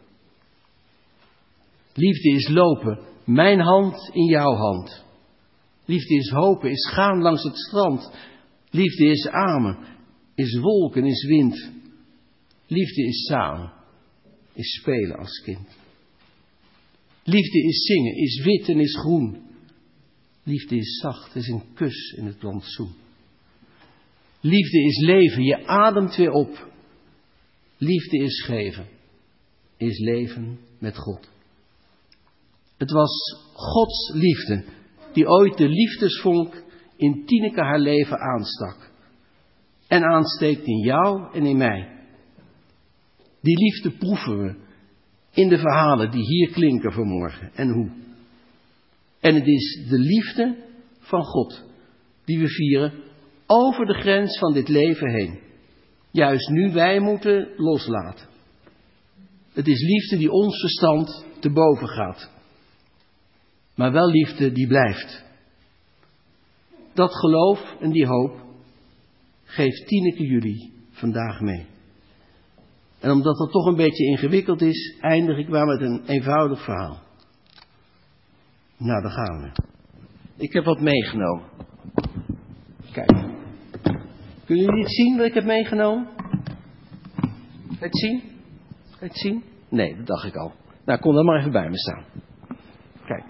Liefde is lopen, mijn hand in jouw hand. Liefde is hopen, is gaan langs het strand. Liefde is amen, is wolken, is wind. Liefde is samen, is spelen als kind. Liefde is zingen, is wit en is groen. Liefde is zacht, is een kus in het plantsoen. Liefde is leven, je ademt weer op. Liefde is geven, is leven met God. Het was Gods liefde die ooit de liefdesvonk in Tineke haar leven aanstak. En aansteekt in jou en in mij. Die liefde proeven we in de verhalen die hier klinken vanmorgen. En hoe? En het is de liefde van God die we vieren over de grens van dit leven heen. Juist nu wij moeten loslaten. Het is liefde die ons verstand te boven gaat. Maar wel liefde die blijft. Dat geloof en die hoop geeft Tineke jullie vandaag mee. En omdat dat toch een beetje ingewikkeld is, eindig ik maar met een eenvoudig verhaal. Nou, daar gaan we. Ik heb wat meegenomen. Kijk. Kunnen jullie het zien wat ik heb meegenomen? Kan je het zien? Kan je het zien? Nee, dat dacht ik al. Nou, kom dan maar even bij me staan. Kijk.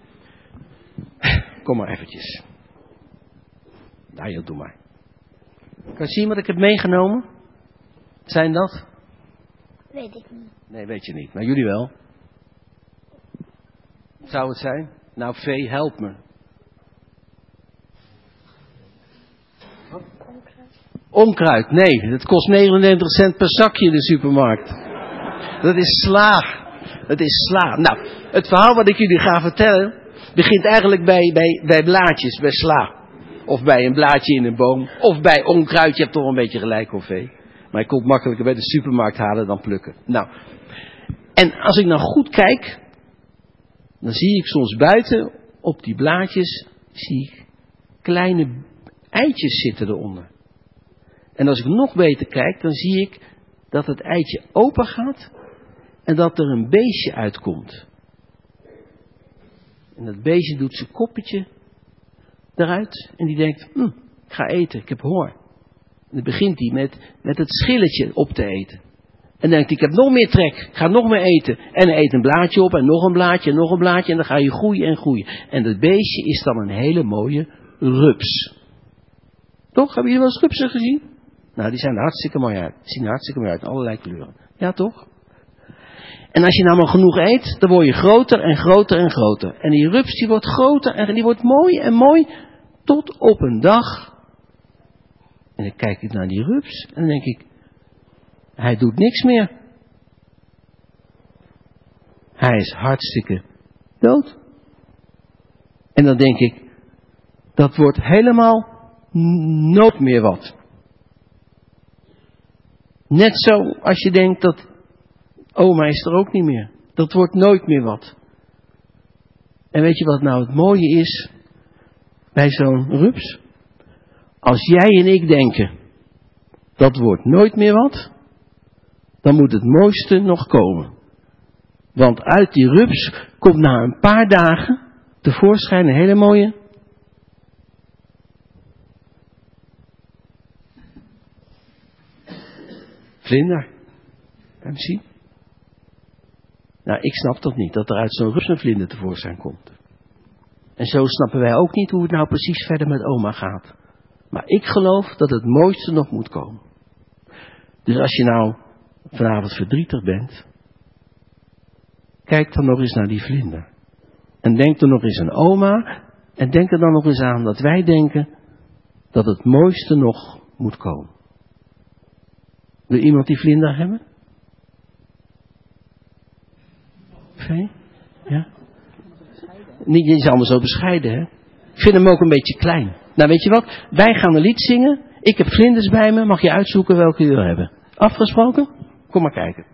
Kom maar eventjes. Nou, ja, doe maar. Kan je zien wat ik heb meegenomen? Zijn dat? Weet ik niet. Nee, weet je niet. Maar jullie wel. Zou het zijn? Nou, Vee, help me. Onkruid, nee, dat kost negenennegentig cent per zakje in de supermarkt. Dat is sla. Dat is sla. Nou, het verhaal wat ik jullie ga vertellen, begint eigenlijk bij, bij, bij blaadjes, bij sla. Of bij een blaadje in een boom. Of bij onkruid, je hebt toch een beetje gelijk, of Vee. Maar je komt makkelijker bij de supermarkt halen dan plukken. Nou, en als ik nou goed kijk, dan zie ik soms buiten op die blaadjes, zie ik kleine eitjes zitten eronder. En als ik nog beter kijk, dan zie ik dat het eitje open gaat en dat er een beestje uitkomt. En dat beestje doet zijn koppetje eruit en die denkt, hm, ik ga eten, ik heb honger. En dan begint hij met, met het schilletje op te eten. En dan denkt hij, ik heb nog meer trek, ik ga nog meer eten. En hij eet een blaadje op en nog een blaadje en nog een blaadje en dan ga je groeien en groeien. En dat beestje is dan een hele mooie rups. Toch? Hebben jullie wel eens rupsen gezien? Nou, die zijn er hartstikke mooi uit. Die zien er hartstikke mooi uit, in allerlei kleuren. Ja, toch? En als je nou maar genoeg eet, dan word je groter en groter en groter. En die rups die wordt groter en die wordt mooi en mooi tot op een dag. En dan kijk ik naar die rups en dan denk ik, hij doet niks meer. Hij is hartstikke dood. En dan denk ik, dat wordt helemaal nooit meer wat. Net zo als je denkt dat oma is er ook niet meer. Dat wordt nooit meer wat. En weet je wat nou het mooie is bij zo'n rups? Als jij en ik denken, dat wordt nooit meer wat, dan moet het mooiste nog komen. Want uit die rups komt na een paar dagen tevoorschijn een hele mooie vlinder. Kan je hem zien? Nou, ik snap dat niet, dat er uit zo'n rups een vlinder tevoorschijn komt. En zo snappen wij ook niet hoe het nou precies verder met oma gaat. Maar ik geloof dat het mooiste nog moet komen. Dus als je nou vanavond verdrietig bent, kijk dan nog eens naar die vlinder. En denk er nog eens aan oma. En denk er dan nog eens aan dat wij denken dat het mooiste nog moet komen. Wil iemand die vlinder hebben? Vee? Ja? Niet, je is allemaal zo bescheiden, hè? Ik vind hem ook een beetje klein. Nou, weet je wat? Wij gaan een lied zingen. Ik heb vlinders bij me. Mag je uitzoeken welke je wil hebben? Afgesproken? Kom maar kijken.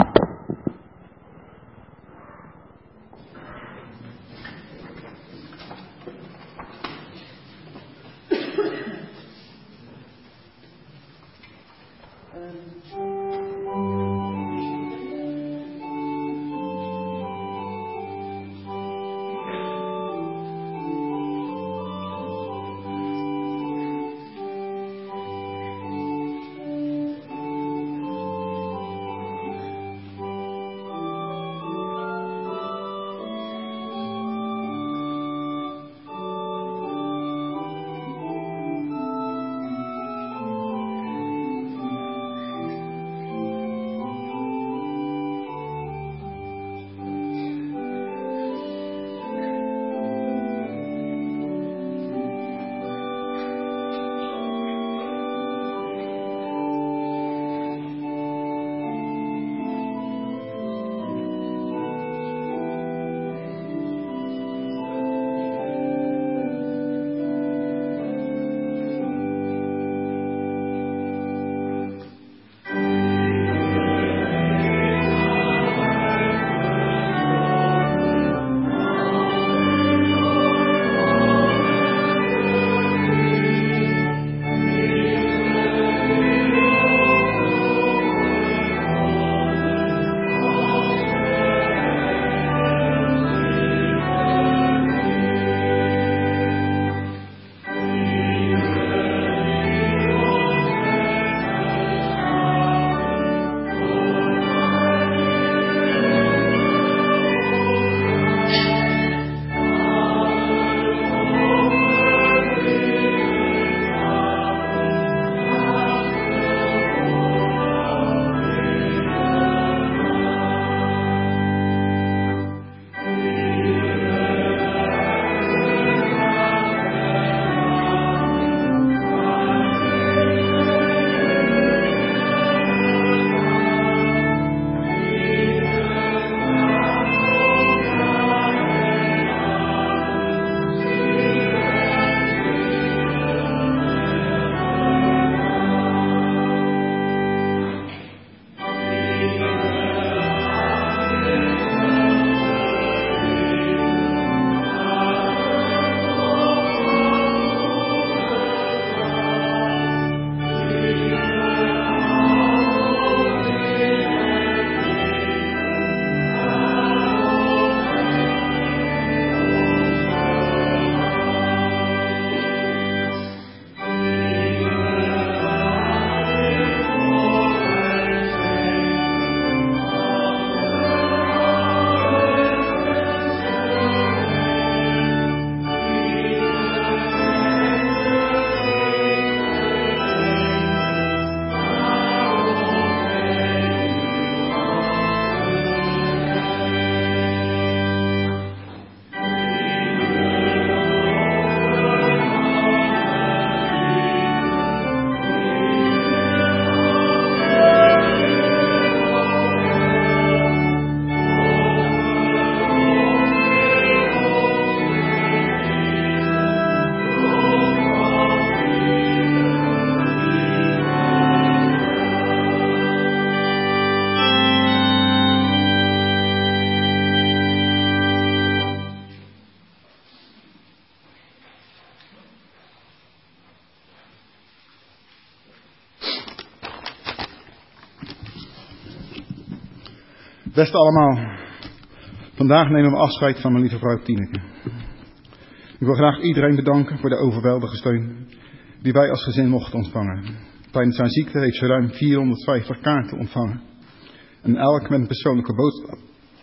Beste allemaal, vandaag nemen we afscheid van mijn lieve vrouw Tineke. Ik wil graag iedereen bedanken voor de overweldige steun die wij als gezin mochten ontvangen. Tijdens haar ziekte heeft ze ruim vierhonderdvijftig kaarten ontvangen. En elk met een persoonlijke boodschap.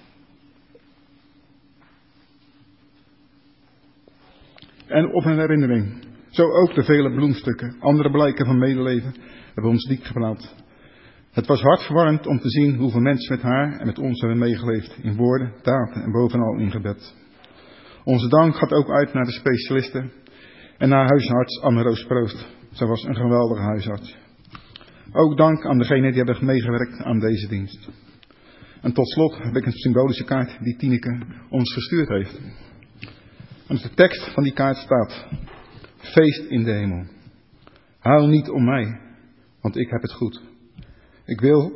En op een herinnering. Zo ook de vele bloemstukken, andere blijken van medeleven, hebben ons diep gepraat. Het was hartverwarmend om te zien hoeveel mensen met haar en met ons hebben meegeleefd. In woorden, daden en bovenal in gebed. Onze dank gaat ook uit naar de specialisten en naar huisarts Anne-Roos Proost. Zij was een geweldige huisarts. Ook dank aan degenen die hebben meegewerkt aan deze dienst. En tot slot heb ik een symbolische kaart die Tineke ons gestuurd heeft. En de tekst van die kaart staat: feest in de hemel. Huil niet om mij, want ik heb het goed. Ik wil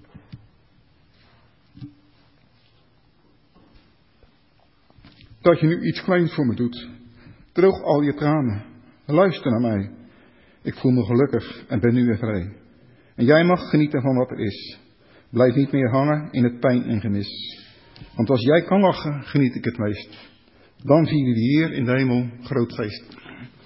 dat je nu iets kleins voor me doet. Droog al je tranen. Luister naar mij. Ik voel me gelukkig en ben nu weer vrij. En jij mag genieten van wat er is. Blijf niet meer hangen in het pijn en gemis. Want als jij kan lachen, geniet ik het meest. Dan vieren we hier in de hemel groot feest.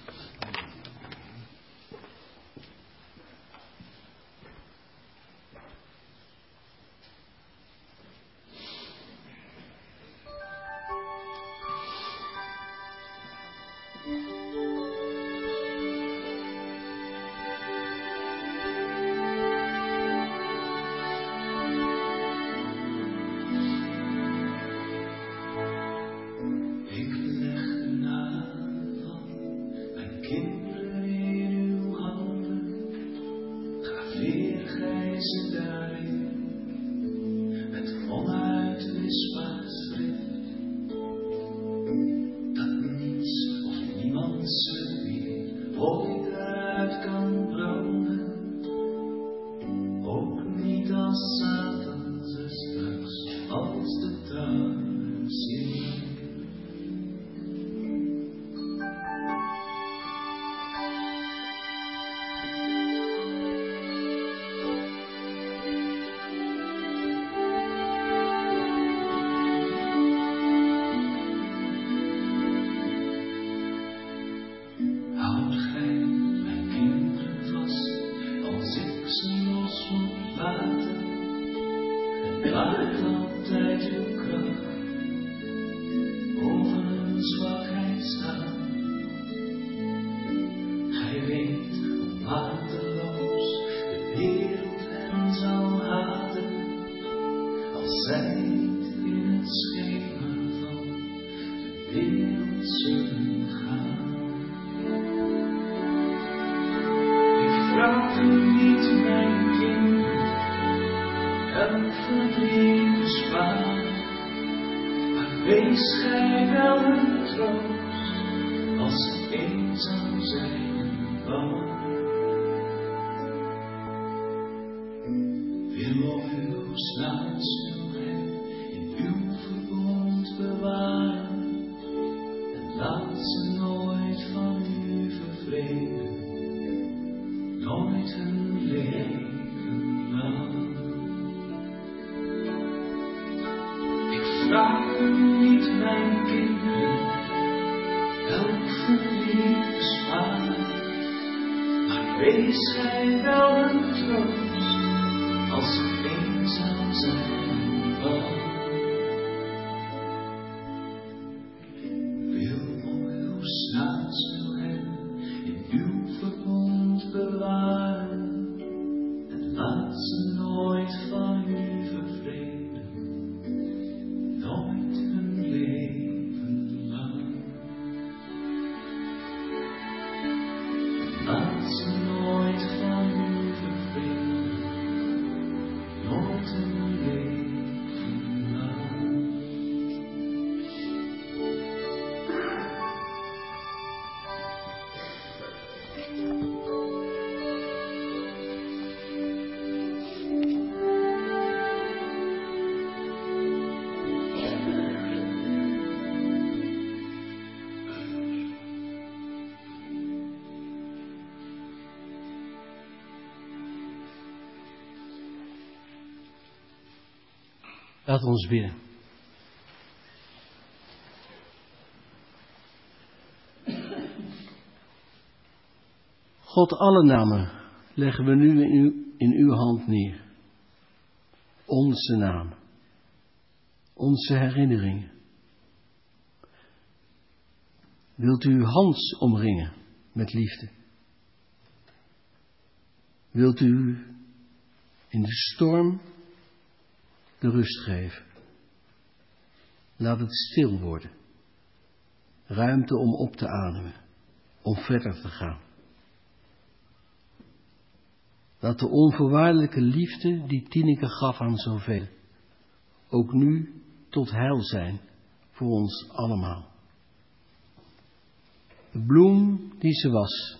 Laat ons bidden. God, alle namen leggen we nu in uw, in uw hand neer. Onze naam. Onze herinneringen. Wilt u Hans omringen met liefde? Wilt u in de storm de rust geven? Laat het stil worden. Ruimte om op te ademen, om verder te gaan. Laat de onvoorwaardelijke liefde die Tineke gaf aan zoveel, ook nu tot heil zijn voor ons allemaal. De bloem die ze was.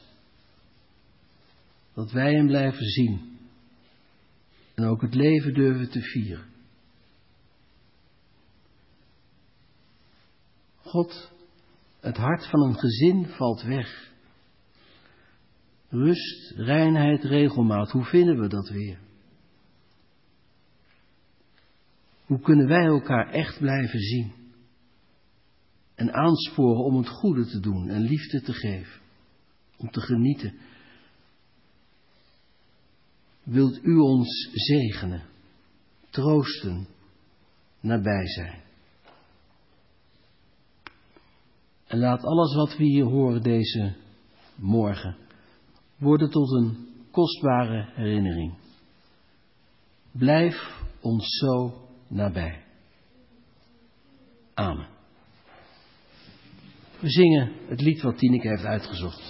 Dat wij hem blijven zien. En ook het leven durven te vieren. God, het hart van een gezin valt weg. Rust, reinheid, regelmaat, hoe vinden we dat weer? Hoe kunnen wij elkaar echt blijven zien? En aansporen om het goede te doen en liefde te geven. Om te genieten. Wilt u ons zegenen, troosten, nabij zijn. En laat alles wat we hier horen deze morgen worden tot een kostbare herinnering. Blijf ons zo nabij. Amen. We zingen het lied wat Tineke heeft uitgezocht.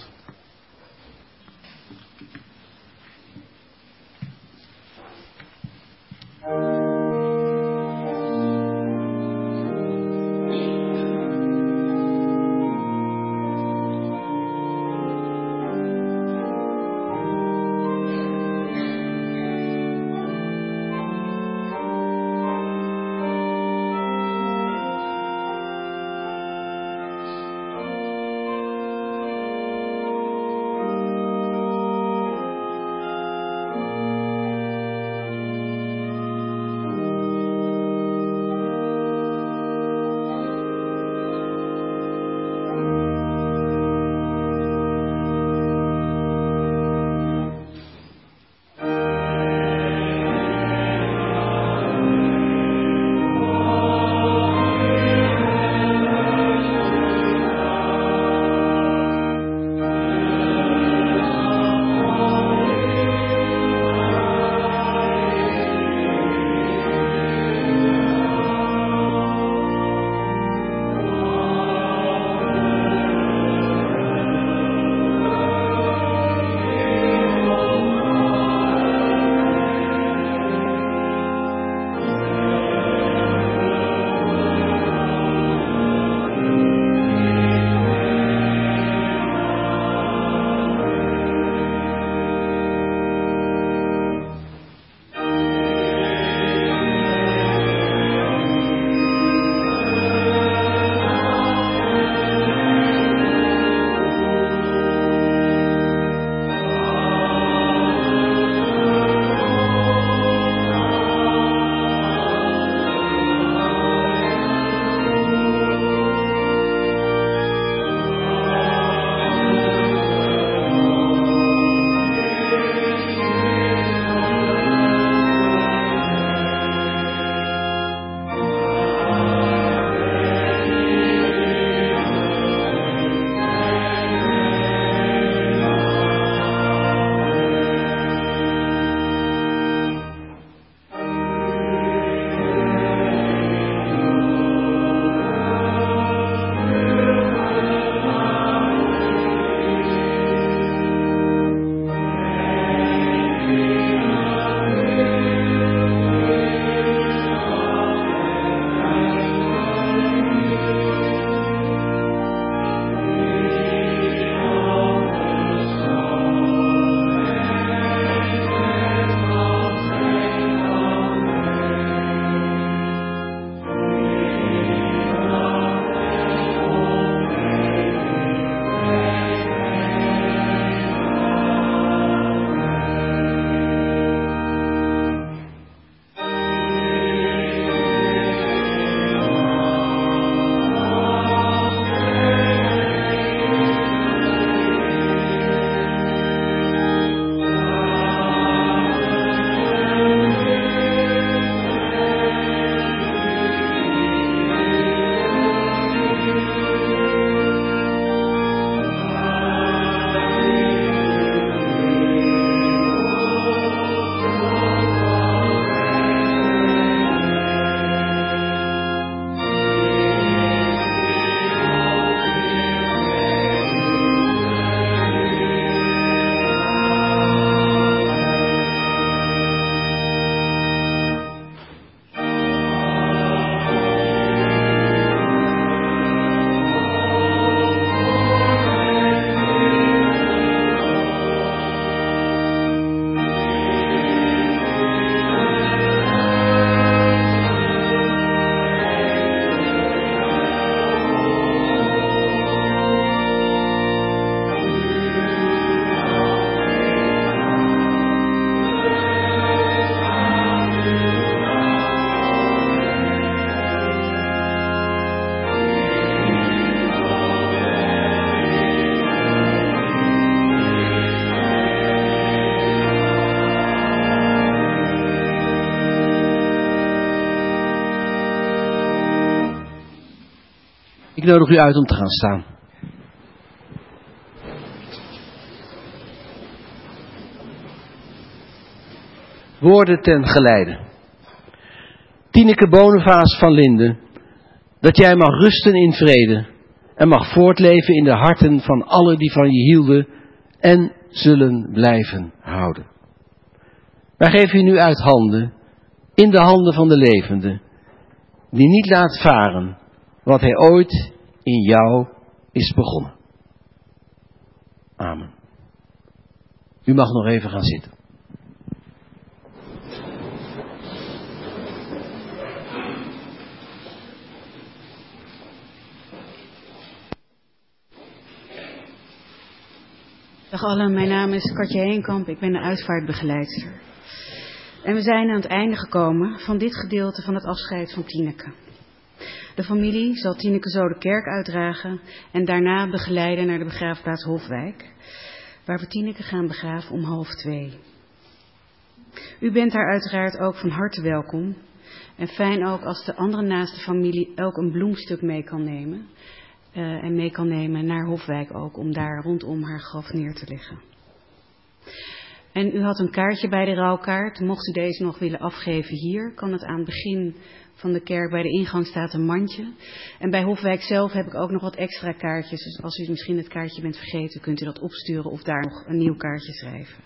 Ik nodig u uit om te gaan staan. Woorden ten geleide. Tineke Bonavaas van Linden, dat jij mag rusten in vrede en mag voortleven in de harten van allen die van je hielden en zullen blijven houden. Wij geven je nu uit handen, in de handen van de levende, die niet laat varen wat hij ooit in jou is begonnen. Amen. U mag nog even gaan zitten. Dag allen, mijn naam is Katje Heenkamp, ik ben de uitvaartbegeleidster. En we zijn aan het einde gekomen van dit gedeelte van het afscheid van Tineke. De familie zal Tineke zo de kerk uitdragen en daarna begeleiden naar de begraafplaats Hofwijk, waar we Tineke gaan begraven om half twee. U bent daar uiteraard ook van harte welkom en fijn ook als de andere naaste familie elk een bloemstuk mee kan nemen. Uh, en mee kan nemen naar Hofwijk ook, om daar rondom haar graf neer te leggen. En u had een kaartje bij de rouwkaart. Mocht u deze nog willen afgeven hier, kan het aan het begin van de kerk, bij de ingang staat een mandje. En bij Hofwijk zelf heb ik ook nog wat extra kaartjes. Dus als u misschien het kaartje bent vergeten, kunt u dat opsturen of daar nog een nieuw kaartje schrijven.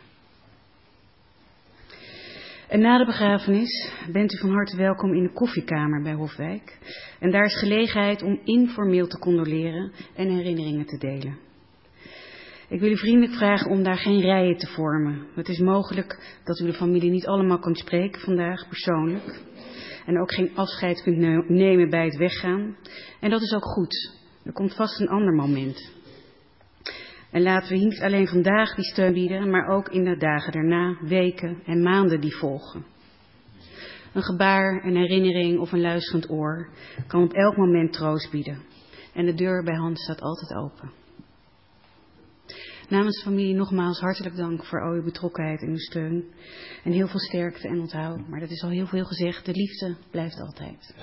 En na de begrafenis bent u van harte welkom in de koffiekamer bij Hofwijk. En daar is gelegenheid om informeel te condoleren en herinneringen te delen. Ik wil u vriendelijk vragen om daar geen rijen te vormen. Het is mogelijk dat u de familie niet allemaal kunt spreken vandaag persoonlijk. En ook geen afscheid kunt nemen bij het weggaan. En dat is ook goed. Er komt vast een ander moment. En laten we niet alleen vandaag die steun bieden, maar ook in de dagen daarna, weken en maanden die volgen. Een gebaar, een herinnering of een luisterend oor kan op elk moment troost bieden. En de deur bij Hans staat altijd open. Namens de familie nogmaals hartelijk dank voor al uw betrokkenheid en uw steun. En heel veel sterkte en onthoud. Maar dat is al heel veel gezegd, de liefde blijft altijd.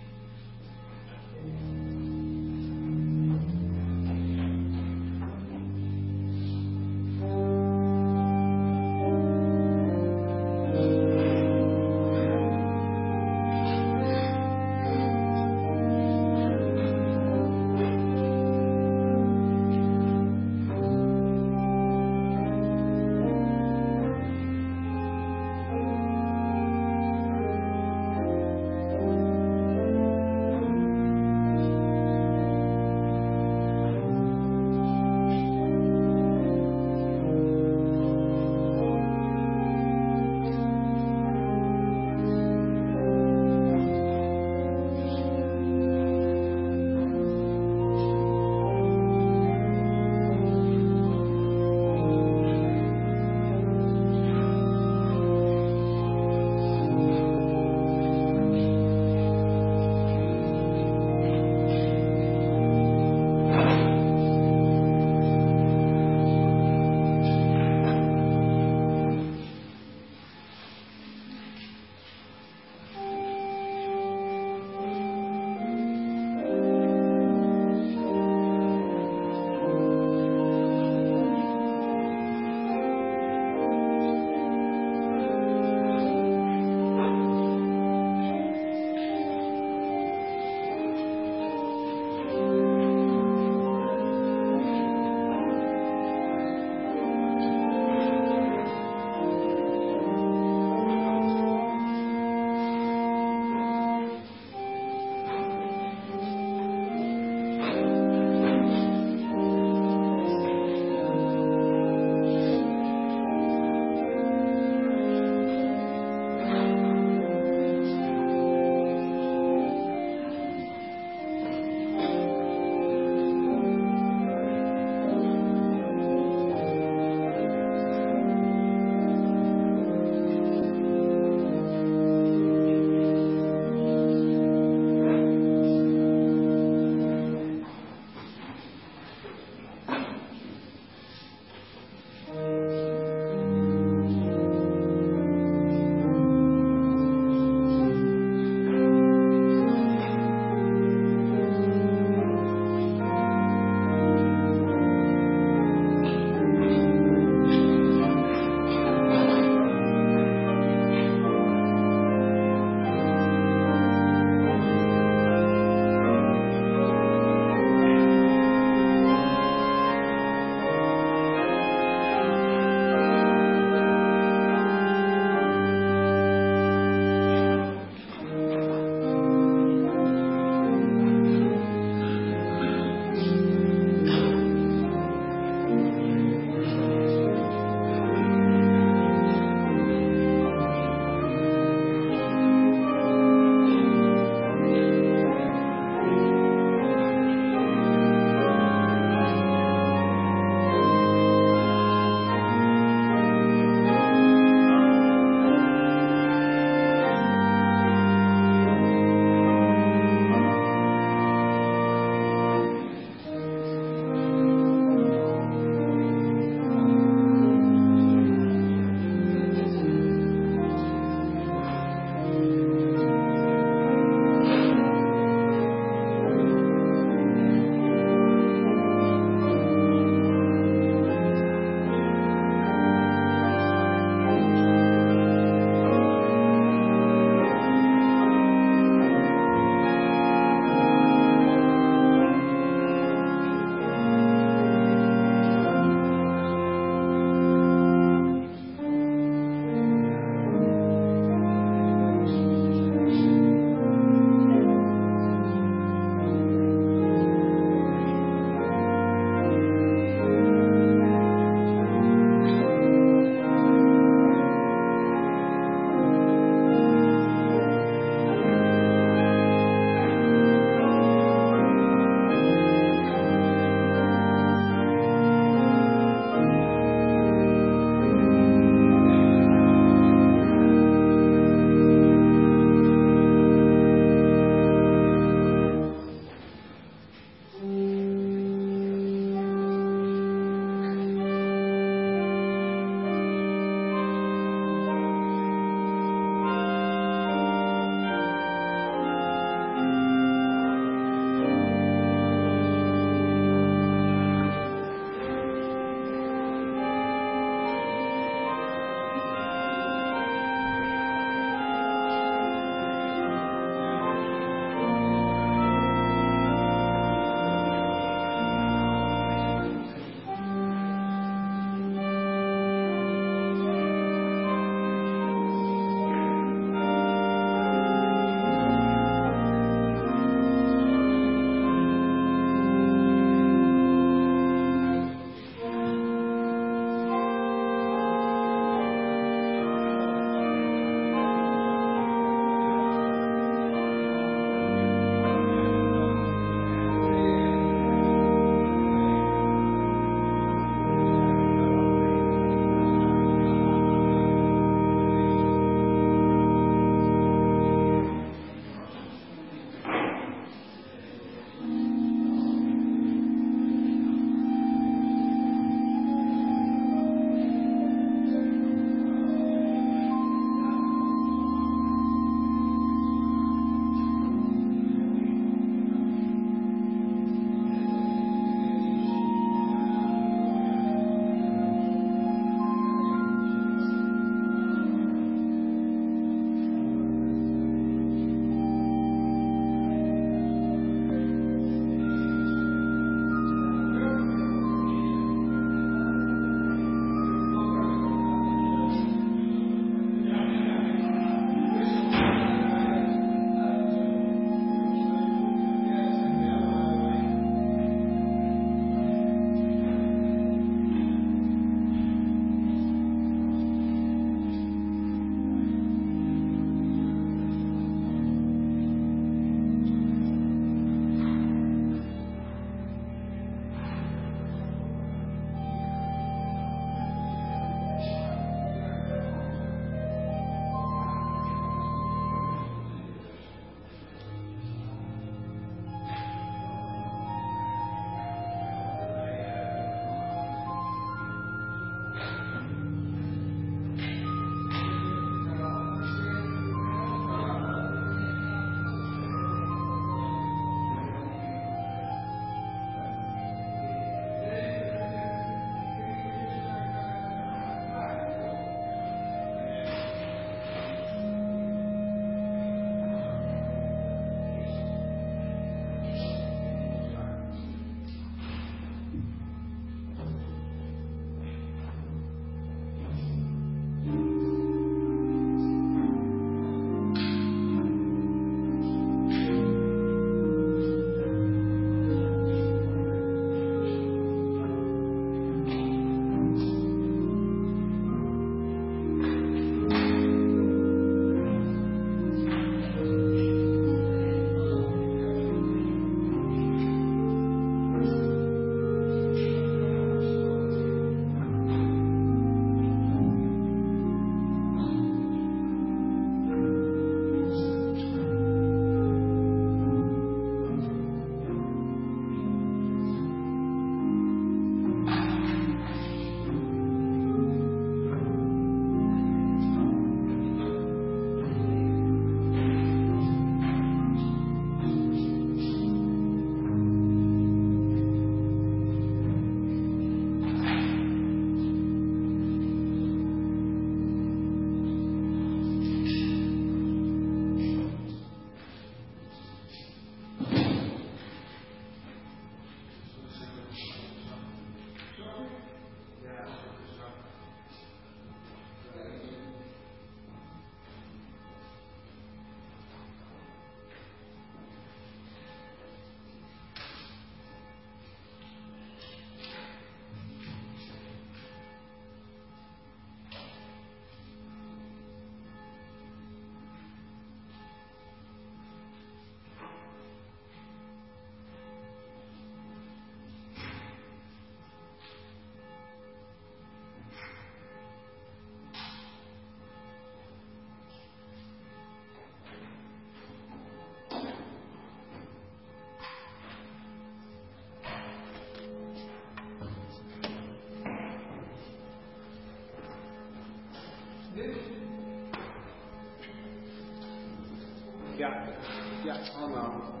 Ja, ja, allemaal.